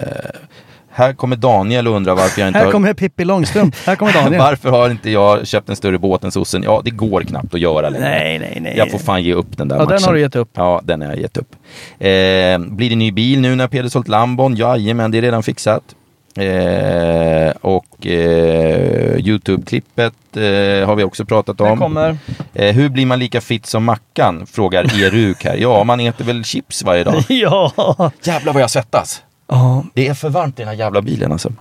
Här kommer Daniel och undrar varför jag inte Här har... kommer Pippi Långstrump. Här kommer Daniel. Varför har inte jag köpt en större båt än sossen? Ja, det går knappt att göra längre. Nej, nej, nej. Jag får fan ge upp den där ja, matchen. Den har du gett upp. Ja, den har jag gett upp. Eh, blir det ny bil nu när Peder sålt Lambon? Jajamän, det är redan fixat. Eh, och eh, YouTube-klippet eh, har vi också pratat om. Det kommer. Eh, hur blir man lika fit som Mackan? Frågar Eruk här. Ja, man äter väl chips varje dag. Ja. Jävlar vad jag svettas. Ja. Det är för varmt i den här jävla bilen alltså.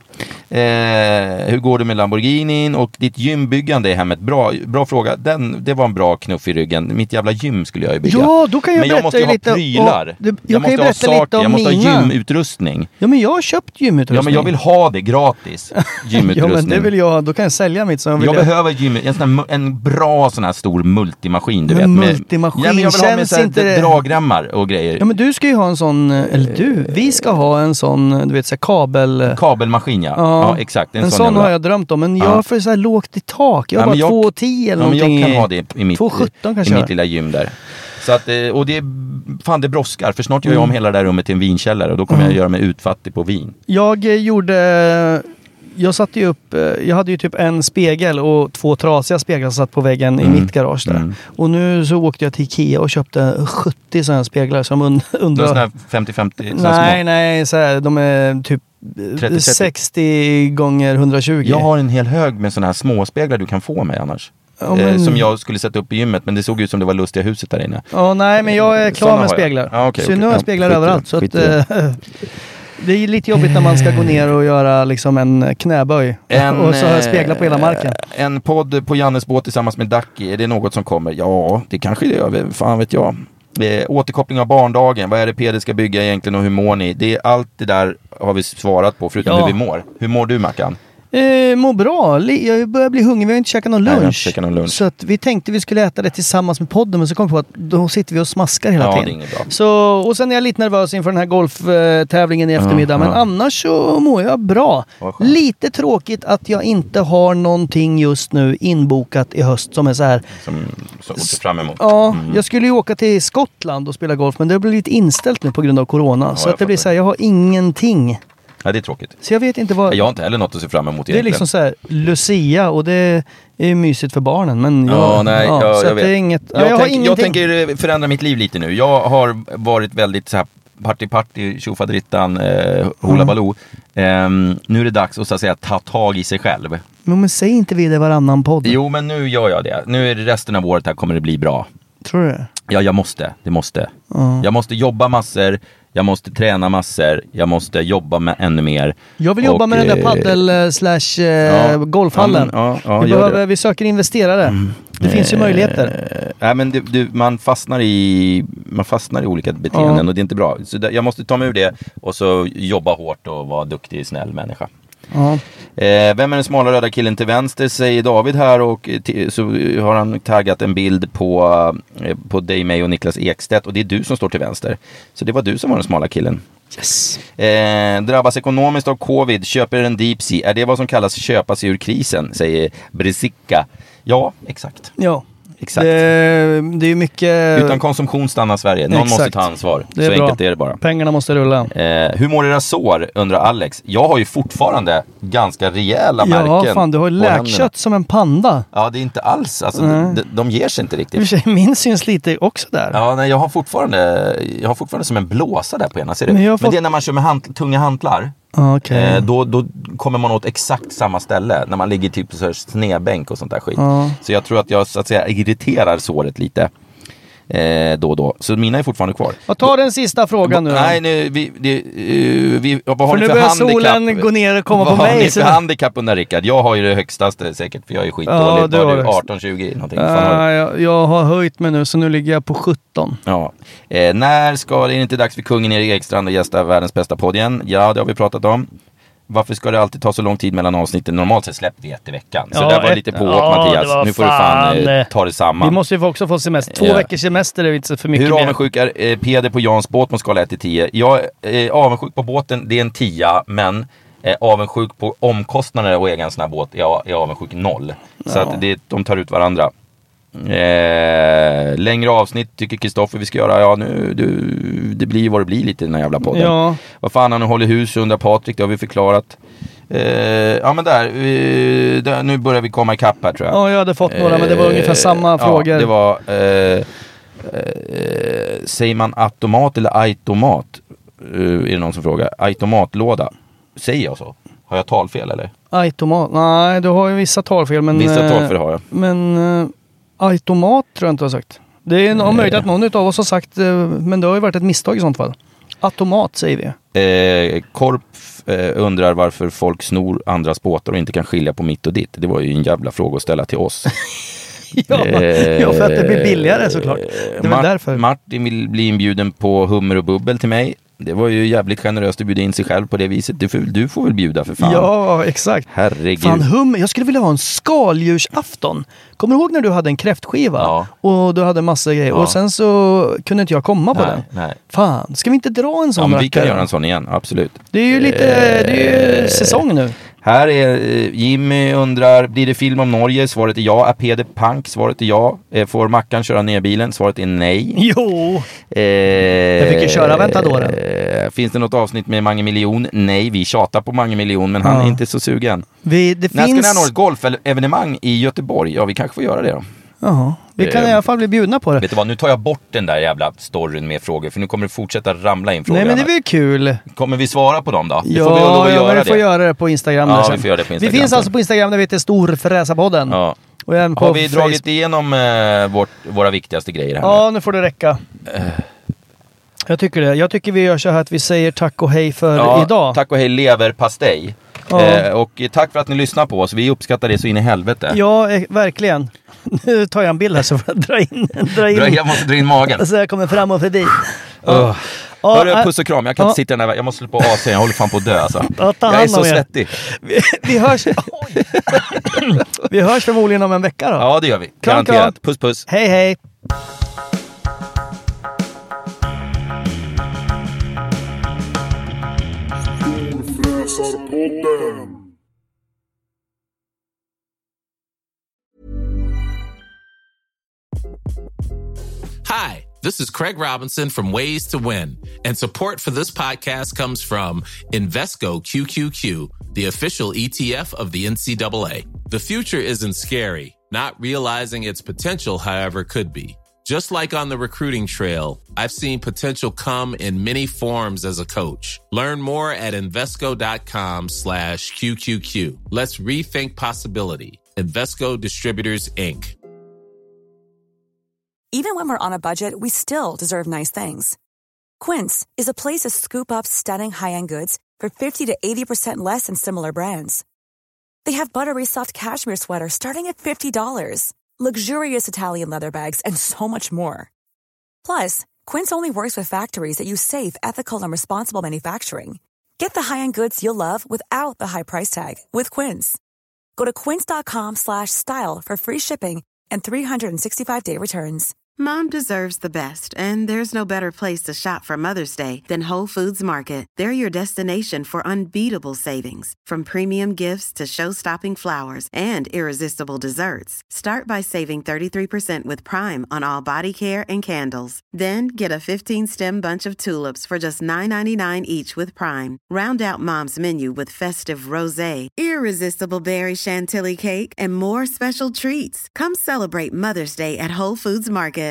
Eh, hur går det med Lamborghinin och ditt gymbyggande i hemmet? Bra, bra fråga. Den, det var en bra knuff i ryggen. Mitt jävla gym skulle jag ju bygga. Ja, då kan jag men jag måste ju ha lite, prylar. Och, det, jag, jag måste kan ha saker. Lite jag måste mina. ha gymutrustning. Ja, men jag har köpt gymutrustning. Ja, men jag vill ha det gratis. Gymutrustning. Ja, men det vill jag. Då kan jag sälja mitt. Så jag vill jag behöver gym, en, sån här, en bra sån här stor multimaskin, du men vet. Multimaskin med, ja, men jag vill ha med så här inte... dragremmar och grejer. Ja, men du ska ju ha en sån, eller du, vi ska ha en sån, du vet, så här kabel... Kabelmaskin, ja. Ja, ja exakt. En, en sån, sån har jag drömt om, men jag har för så här lågt i tak. Jag har ja, bara två tio eller ja, någonting. men jag kan ha det i mitt, två sjutton kanske i mitt lilla gym där. Så att, och det, fan det brådskar, för snart gör jag om hela det där rummet till en vinkällare och då kommer mm. jag göra mig utfattig på vin. Jag gjorde... Jag satte ju upp, jag hade ju typ en spegel och två trasiga speglar som satt på väggen mm. i mitt garage där. Mm. Och nu så åkte jag till Ikea och köpte sjuttio sådana speglar som und- undrar... Sådana här femtio femtio? Nej, nej, så här, de är typ trettio, sextio gånger hundratjugo. Jag har en hel hög med sådana här småspeglar du kan få mig annars. Ja, men... eh, som jag skulle sätta upp i gymmet, men det såg ut som det var lustiga huset där inne. Ja, nej, men jag är klar såna med speglar. Ja, okay, så okay. nu har jag speglar ja, överallt. Så att, äh, det är lite jobbigt när man ska gå ner och göra liksom en knäböj. En, och så har jag speglar på hela marken. En podd på Jannes båt tillsammans med Ducky, är det något som kommer? Ja, det kanske det gör, fan vet jag. Eh, återkoppling av barndagen, vad är det Peder ska bygga egentligen och hur mår ni? Det är allt det där har vi svarat på, förutom ja. hur vi mår. Hur mår du, Mackan? Eh, mår bra. Jag börjar bli hungrig. Vi har inte käkat någon lunch. Nej, käkat någon lunch. Så att vi tänkte vi skulle äta det tillsammans med podden, men så kom vi på att då sitter vi och smaskar hela ja, tiden. Det är inget bra. Så, och sen är jag lite nervös inför den här golftävlingen i eftermiddag. Ja, men ja. annars så mår jag bra. Lite tråkigt att jag inte har någonting just nu inbokat i höst som är så här. Som, som åker fram emot. Ja, mm. jag skulle ju åka till Skottland och spela golf, men det har blivit inställt nu på grund av corona. Ja, så att det blir så här, jag har ingenting. Ja, det är tråkigt. Så jag vet inte vad... Jag har inte heller något att se fram emot egentligen. Det är liksom så här, Lucia, och det är mysigt för barnen, men jag... Ja, nej, ja, jag, så jag vet. Det är inget... Jag, ja, jag, tänk, jag tänker förändra mitt liv lite nu. Jag har varit väldigt så här party-party, tjofaderittan, eh, hula baloo. Mm. Eh, nu är det dags att, så att säga, ta tag i sig själv. Men, men säg inte vi det varannan podd. Jo, men nu gör jag det. Nu är det resten av året här kommer det bli bra. Tror du det? Ja, jag måste. Det måste. Mm. Jag måste jobba massor. Jag måste träna massor. Jag måste jobba med ännu mer. Jag vill jobba och, med den där paddel slash ja, golfhallen. Ja, ja, vi, behöver, vi söker investerare. Mm. Det eh, finns ju möjligheter. Nej, men du, du, man fastnar i man fastnar i olika beteenden ja. och det är inte bra. Så där, jag måste ta mig ur det och så jobba hårt och vara duktig, snäll människa. Ja. Eh, vem är den smala röda killen till vänster, säger David här, och t- så har han taggat en bild på, eh, på dig, mig och Niklas Ekstedt, och det är du som står till vänster. Så det var du som var den smala killen. Yes. Eh, drabbas ekonomiskt av covid, köper en deep sea. Är det vad som kallas köpa sig ur krisen, säger Brisicka. Ja, exakt. Ja. Exakt. Det, det är mycket... Utan konsumtion stannar Sverige. Någon Exakt. måste ta ansvar. Det är så bra. enkelt är det bara. Pengarna måste rulla. Eh, hur mår era sår, undrar Alex. Jag har ju fortfarande ganska rejäla märken. Ja, fan, du har ju läkkött som en panda. Ja, det är inte alls. Alltså, mm. de, de ger sig inte riktigt. Min syns lite också där. Ja, nej, jag har fortfarande jag har fortfarande som en blåsa där på ena. Ser du? Men, fått... Men det är när man kör med hand, tunga hantlar. Okay. Eh, då, då kommer man åt exakt samma ställe när man ligger typ på så här snedbänk och sånt där skit. Uh. Så jag tror att jag, så att säga, irriterar såret lite eh, då och då. Så mina är fortfarande kvar. Jag tar den sista frågan nu. Nej, nu, vi, det, uh, vi, vad har för ni nu för börjar handikapp? Solen gå ner och komma vad på mig. Vad har ni för handikapp under, Rickard? Jag har ju det högstaste säkert, för jag är skitdålig. Ja, var du arton tjugo någonting? Uh, jag, jag har höjt mig nu, så nu ligger jag på sjutton. Ja. Eh, när ska det inte dags för kungen Erik Ekstrand och gästa världens bästa podd igen? Ja, det har vi pratat om. Varför ska det alltid ta så lång tid mellan avsnitten? Normalt sett släpper vi ett i veckan. Så ja, det var lite på ja, Mattias. Nu får fan, du fan eh, ta det samman. Vi måste ju också få semester. Två ja. veckors semester är inte för mycket. Hur avundsjuk är eh, Peder på Jans båt på skala ett till tio? Jag är eh, avundsjuk på båten, det är en tia. Men eh, avundsjuk på omkostnader och egen sån här båt är, är avundsjuk noll. Ja. Så att det, de tar ut varandra. Eh, längre avsnitt tycker Kristoffer vi ska göra. Ja, nu du, det blir vad det blir lite i den här jävla podden. Ja. Vad fan han håller hus under Patrik, det har vi förklarat. Eh, ja men där, vi, där nu börjar vi komma ikapp här, tror jag. Ja, jag hade fått några, eh, men det var ungefär samma ja, frågor. Det var eh, eh, säger man automat eller automat? Uh, är det någon som frågar? Automatlåda. Säger jag så? Har jag talfel eller? Automat. Nej, du har ju vissa talfel. Men, Vissa talfel har jag. Men uh, automat tror jag inte har sagt. Det är nog möjligt att någon av oss har sagt, uh, men det har ju varit ett misstag i sånt fall. Automat säger vi. Eh, Korp eh, undrar varför folk snor andras båtar och inte kan skilja på mitt och ditt. Det var ju en jävla fråga att ställa till oss. ja, eh, ja, för att det blir billigare såklart. Det är Mart- därför. Martin vill bli inbjuden på hummer och bubbel till mig. Det var ju jävligt generöst att bjuda in sig själv på det viset. Du får, du får väl bjuda för fan. Ja, exakt. Herregud. Fan, hum, jag skulle vilja ha en skaldjursafton. Kommer du ihåg när du hade en kräftskiva? Ja. Och du hade massa grejer. Ja. Och sen så kunde inte jag komma på Nej, den. nej. Fan, ska vi inte dra en sån Ja, men vi kan rackare? göra en sån igen, absolut. Det är ju lite, det är ju säsong nu. Här är eh, Jimmy undrar, blir det film om Norge? Svaret är ja. Är Peder Pank? Svaret är ja. Eh, får Mackan köra ner bilen? Svaret är nej. Jo! Eh, Jag fick ju köra Ventadoren. Eh, finns det något avsnitt med Mange Miljon? Nej, vi tjatar på Mange Miljon, men han Ja. är inte så sugen. Vi, det När finns... ska ni ha något golfevenemang i Göteborg? Ja, vi kanske får göra det då. Jaha, vi kan Eh, i alla fall bli bjudna på det. Vet du vad, nu tar jag bort den där jävla storyn med frågor, för nu kommer det fortsätta ramla in frågor. Nej, men det blir kul. Kommer vi svara på dem då? Det Ja, får vi lov att ja göra men vi får det. göra det på Instagram. Ja, där sen. vi får göra det på Instagram Vi finns sen. alltså på Instagram där vi heter Storfräsarpodden. Ja. Och även på Har vi dragit Facebook. igenom eh, vårt, våra viktigaste grejer här Ja, nu får det räcka. Jag tycker det. Jag tycker vi gör så här att vi säger tack och hej för Ja, idag. tack och hej leverpastej. Ja. Eh, och tack för att ni lyssnar på oss. Vi uppskattar det så in i helvete. Ja, eh, verkligen. Nu tar jag en bild här så får jag dra in. Dra in. Dra, jag måste dra in magen. Så jag kommer fram och förbi. Uh. Ja, Hörru, äh, puss och kram. Jag kan ja. inte sitta i den här. Jag måste slå på A C. Jag håller fan på att dö alltså. Ja, ta Jag är hand så om er. svettig. Vi, vi hörs. Oj. Vi hörs förmodligen om en vecka då. Ja, det gör vi. Kram, Garanterat. kram. Puss, puss. Hej, hej. Hi, this is Craig Robinson from Ways to Win, and support for this podcast comes from Invesco Q Q Q, the official E T F of the N C double A. The future isn't scary. Not realizing its potential, however, could be. Just like on the recruiting trail, I've seen potential come in many forms as a coach. Learn more at Invesco.com slash QQQ. Let's rethink possibility. Invesco Distributors, Incorporated. Even when we're on a budget, we still deserve nice things. Quince is a place to scoop up stunning high-end goods for fifty to eighty percent less than similar brands. They have buttery soft cashmere sweaters starting at fifty dollars, luxurious Italian leather bags, and so much more. Plus, Quince only works with factories that use safe, ethical, and responsible manufacturing. Get the high-end goods you'll love without the high price tag with Quince. Go to quince.com slash style for free shipping and three sixty-five day returns. Mom deserves the best, and there's no better place to shop for Mother's Day than Whole Foods Market. They're your destination for unbeatable savings, from premium gifts to show-stopping flowers and irresistible desserts. Start by saving thirty-three percent with Prime on all body care and candles. Then get a fifteen-stem bunch of tulips for just nine ninety-nine each with Prime. Round out Mom's menu with festive rosé, irresistible berry chantilly cake, and more special treats. Come celebrate Mother's Day at Whole Foods Market.